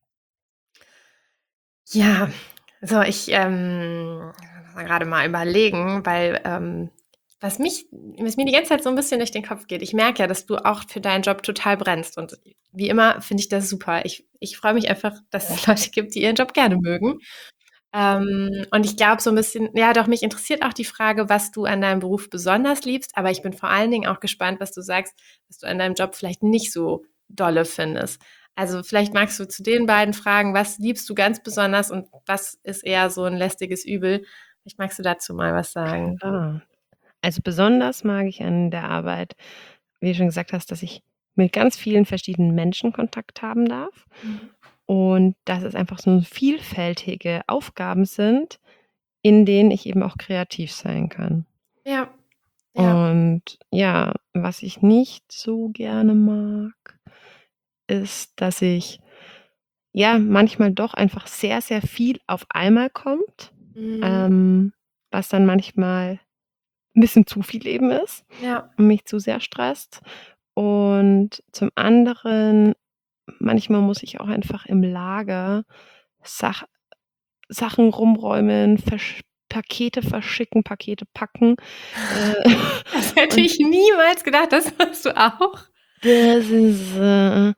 Ja, so ich ähm, muss gerade mal überlegen, weil ähm, was mich, was mir die ganze Zeit so ein bisschen durch den Kopf geht, ich merke ja, dass du auch für deinen Job total brennst und wie immer finde ich das super. Ich, ich freue mich einfach, dass es Leute gibt, die ihren Job gerne mögen. Ähm, und ich glaube so ein bisschen, ja doch, mich interessiert auch die Frage, was du an deinem Beruf besonders liebst, aber ich bin vor allen Dingen auch gespannt, was du sagst, was du an deinem Job vielleicht nicht so dolle findest. Also vielleicht magst du zu den beiden Fragen, was liebst du ganz besonders und was ist eher so ein lästiges Übel? Vielleicht magst du dazu mal was sagen. Ah. Also besonders mag ich an der Arbeit, wie du schon gesagt hast, dass ich mit ganz vielen verschiedenen Menschen Kontakt haben darf. Mhm. Und dass es einfach so vielfältige Aufgaben sind, in denen ich eben auch kreativ sein kann. Ja, ja. Und ja, was ich nicht so gerne mag, ist, dass ich ja manchmal doch einfach sehr, sehr viel auf einmal kommt, Mhm. ähm, was dann manchmal ein bisschen zu viel eben ist Ja. und mich zu sehr stresst. Und zum anderen, manchmal muss ich auch einfach im Lager Sach Sachen rumräumen, versch Pakete verschicken, Pakete packen. Äh, Das hätte und ich niemals gedacht, das machst du auch. Das ist, äh,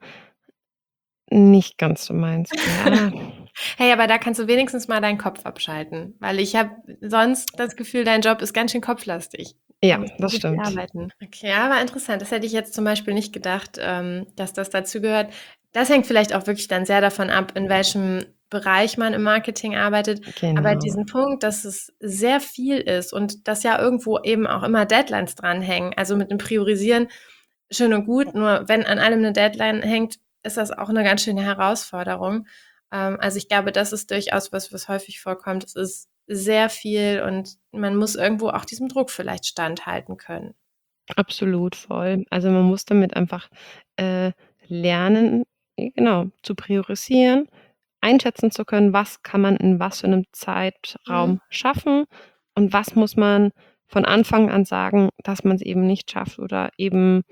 nicht ganz so meins. Ja. Hey, aber da kannst du wenigstens mal deinen Kopf abschalten, weil ich habe sonst das Gefühl, dein Job ist ganz schön kopflastig. Da Ja, musst du das so viel stimmt. arbeiten. Okay, aber interessant. Das hätte ich jetzt zum Beispiel nicht gedacht, ähm, dass das dazu gehört. Das hängt vielleicht auch wirklich dann sehr davon ab, in welchem Bereich man im Marketing arbeitet. Aber Genau. diesen Punkt, dass es sehr viel ist und dass ja irgendwo eben auch immer Deadlines dranhängen. Also mit dem Priorisieren schön und gut, nur wenn an allem eine Deadline hängt, ist das auch eine ganz schöne Herausforderung. Ähm, also ich glaube, das ist durchaus was, was häufig vorkommt. Es ist sehr viel und man muss irgendwo auch diesem Druck vielleicht standhalten können. Absolut, voll. Also, man muss damit einfach, äh, lernen, äh, genau, zu priorisieren, einschätzen zu können, was kann man in was für 'nem Mhm. Zeitraum schaffen und was muss man von Anfang an sagen, dass man's eben nicht schafft oder eben,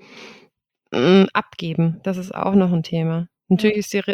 hm, abgeben. Das ist auch noch 'n Thema. Ja. Natürlich ist die Re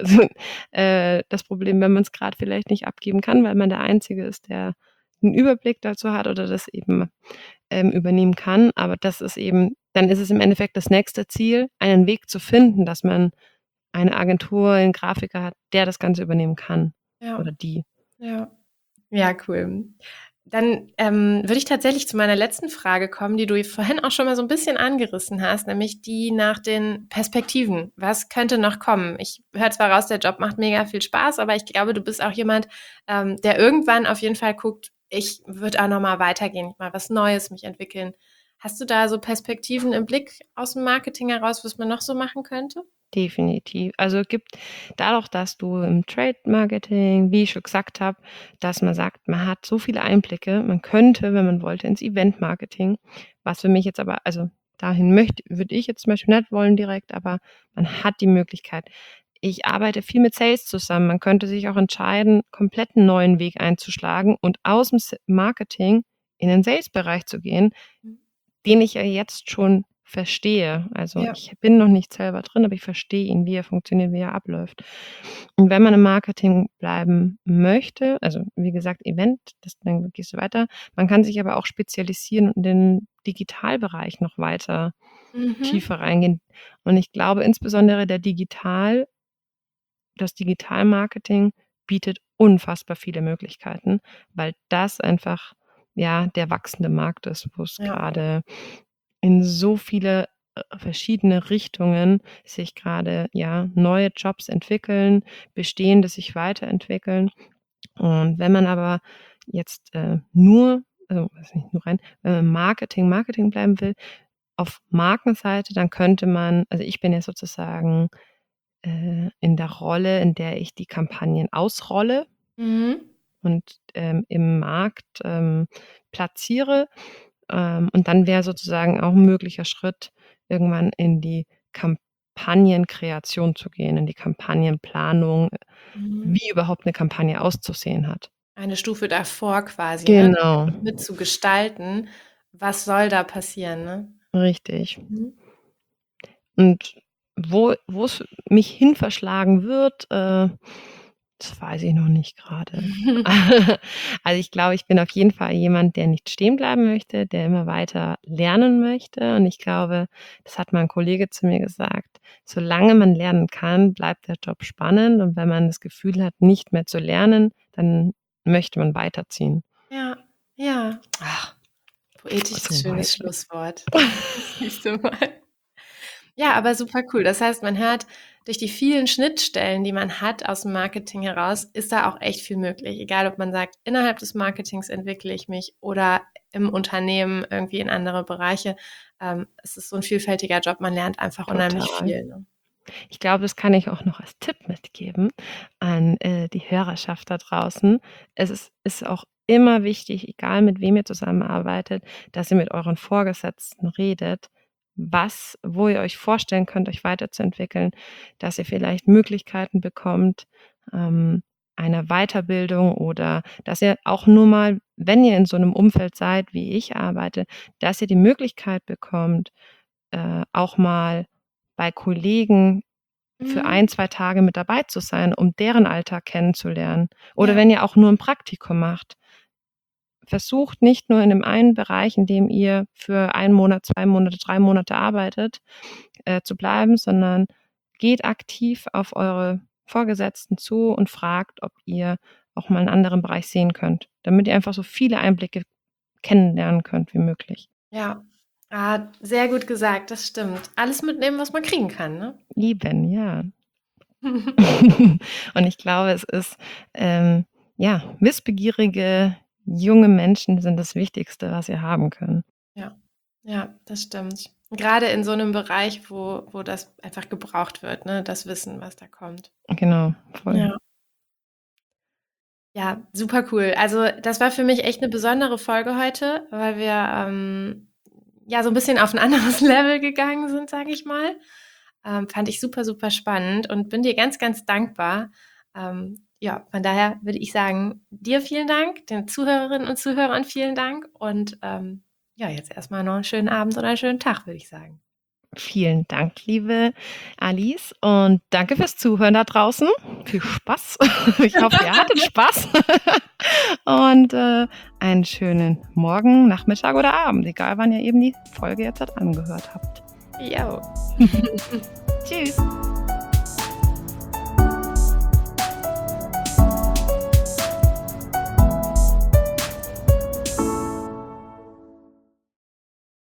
äh, das Problem, wenn man's grad vielleicht nicht abgeben kann, weil man der Einzige ist, der 'n Überblick dazu hat oder das eben, ähm, übernehmen kann. Aber das ist eben dann ist es im Endeffekt das nächste Ziel, einen Weg zu finden, dass man eine Agentur, einen Grafiker hat, der das Ganze übernehmen kann Ja. oder die. Ja. Ja, cool. Dann, ähm, würde ich tatsächlich zu meiner letzten Frage kommen, die du vorhin auch schon mal so 'n bisschen angerissen hast, nämlich die nach den Perspektiven. Was könnte noch kommen? Ich höre zwar raus, der Job macht mega viel Spaß, aber ich glaube, du bist auch jemand, ähm, der irgendwann auf jeden Fall guckt: „Ich würde auch noch mal weitergehen, mal was Neues mich entwickeln.“ Hast du da so Perspektiven im Blick aus'm Marketing heraus, was man noch so machen könnte? Definitiv. Also, gibt dadurch, dass du im Trade Marketing, wie ich schon gesagt habe, dass man sagt, man hat so viele Einblicke. Man könnte, wenn man wollte, ins Event Marketing, was für mich jetzt aber also, dahin möchte würde ich jetzt zum Beispiel nicht wollen direkt, aber man hat die Möglichkeit. Ich arbeite viel mit Sales zusammen. Man könnte sich auch entscheiden, komplett 'n neuen Weg einzuschlagen und aus'm S Marketing in den Sales-Bereich zu gehen, Mhm. den ich ja jetzt schon verstehe. Also, Ja. ich bin noch nicht selber drin, aber ich verstehe ihn, wie er funktioniert, wie er abläuft. Und wenn man im Marketing bleiben möchte, also, wie gesagt, Event, das dann gehst du weiter. Man kann sich aber auch spezialisieren und in den Digitalbereich noch weiter Mhm. tiefer reingehen. Und ich glaube, insbesondere der Digital das Digitalmarketing bietet unfassbar viele Möglichkeiten, weil das einfach, ja, der wachsende Markt ist, wo's Ja. grade in so viele, äh, verschiedene Richtungen sich grade, ja, neue Jobs entwickeln, bestehende sich weiterentwickeln. Und wenn man aber jetzt, äh, nur also, was nicht nur rein wenn man im Marketing, Marketing bleiben will, auf Markenseite, dann könnte man also, ich bin ja sozusagen, äh, in der Rolle, in der ich die Kampagnen ausrolle Mhm. und, ähm, im Markt, ähm, platziere. Ähm, und dann wäre sozusagen auch 'n möglicher Schritt, irgendwann in die Kampagnenkreation zu gehen, in die Kampagnenplanung, Mhm. wie überhaupt 'ne Kampagne auszusehen hat. Eine Stufe davor quasi, ne? Genau. Mitzugestalten. Was soll da passieren, ne? Richtig. Mhm. Und wo wo's mich hin verschlagen wird, äh, das weiß ich noch nicht grade. Also, ich glaube, ich bin auf jeden Fall jemand, der nicht stehen bleiben möchte, der immer weiter lernen möchte. Und ich glaube, das hat mal 'n Kollege zu mir gesagt: „Solange man lernen kann, bleibt der Job spannend. Und wenn man das Gefühl hat, nicht mehr zu lernen, dann möchte man weiterziehen.“ Ja, ja. Ach, poetisches, So schönes weise. Schlusswort. Siehst du mal. Ja, aber super cool. Das heißt, man hört, durch die vielen Schnittstellen, die man hat aus'm Marketing heraus, ist da auch echt viel möglich. Egal, ob man sagt: „Innerhalb des Marketings entwickle ich mich“ oder im Unternehmen irgendwie in andere Bereiche. Ähm, es ist so 'n vielfältiger Job. Man lernt einfach unheimlich Total. viel, ne? Ich glaube, das kann ich auch noch als Tipp mitgeben an, äh, die Hörerschaft da draußen. Es ist ist auch immer wichtig, egal mit wem ihr zusammenarbeitet, dass ihr mit euren Vorgesetzten redet, was wo ihr euch vorstellen könnt, euch weiterzuentwickeln, dass ihr vielleicht Möglichkeiten bekommt, ähm, einer Weiterbildung oder dass ihr auch nur mal, wenn ihr in so 'nem Umfeld seid, wie ich arbeite, dass ihr die Möglichkeit bekommt, äh, auch mal bei Kollegen für Mhm. ein, zwei Tage mit dabei zu sein, um deren Alltag kennenzulernen. Oder Ja. wenn ihr auch nur 'n Praktikum macht versucht nicht nur in dem einen Bereich, in dem ihr für einen Monat, zwei Monate, drei Monate arbeitet, äh, zu bleiben, sondern geht aktiv auf eure Vorgesetzten zu und fragt, ob ihr auch mal einen anderen Bereich sehen könnt, damit ihr einfach so viele Einblicke kennenlernen könnt wie möglich. Ja, ah, sehr gut gesagt, das stimmt. Alles mitnehmen, was man kriegen kann, ne? Eben, ja. Und ich glaube, es ist, ähm, ja, wissbegierige junge Menschen sind das Wichtigste, was wir haben können. Ja, ja, das stimmt. Gerade in so einem Bereich, wo, wo das einfach gebraucht wird, ne? Das Wissen, was da kommt. Genau, voll. Ja. Ja, super cool. Also das war für mich echt eine besondere Folge heute, weil wir ähm, ja so ein bisschen auf ein anderes Level gegangen sind, sage ich mal. Ähm, fand ich super, super spannend und bin dir ganz, ganz dankbar. Ähm, ja, von daher würde ich sagen, dir vielen Dank, den Zuhörerinnen und Zuhörern vielen Dank und ähm, ja, jetzt erstmal noch einen schönen Abend oder einen schönen Tag, würde ich sagen. Vielen Dank, liebe Alice, und danke fürs Zuhören da draußen. Viel Spaß. Ich hoffe, ihr hattet Spaß. Und äh, einen schönen Morgen, Nachmittag oder Abend, egal wann ihr eben die Folge jetzt halt angehört habt. Jo. Tschüss.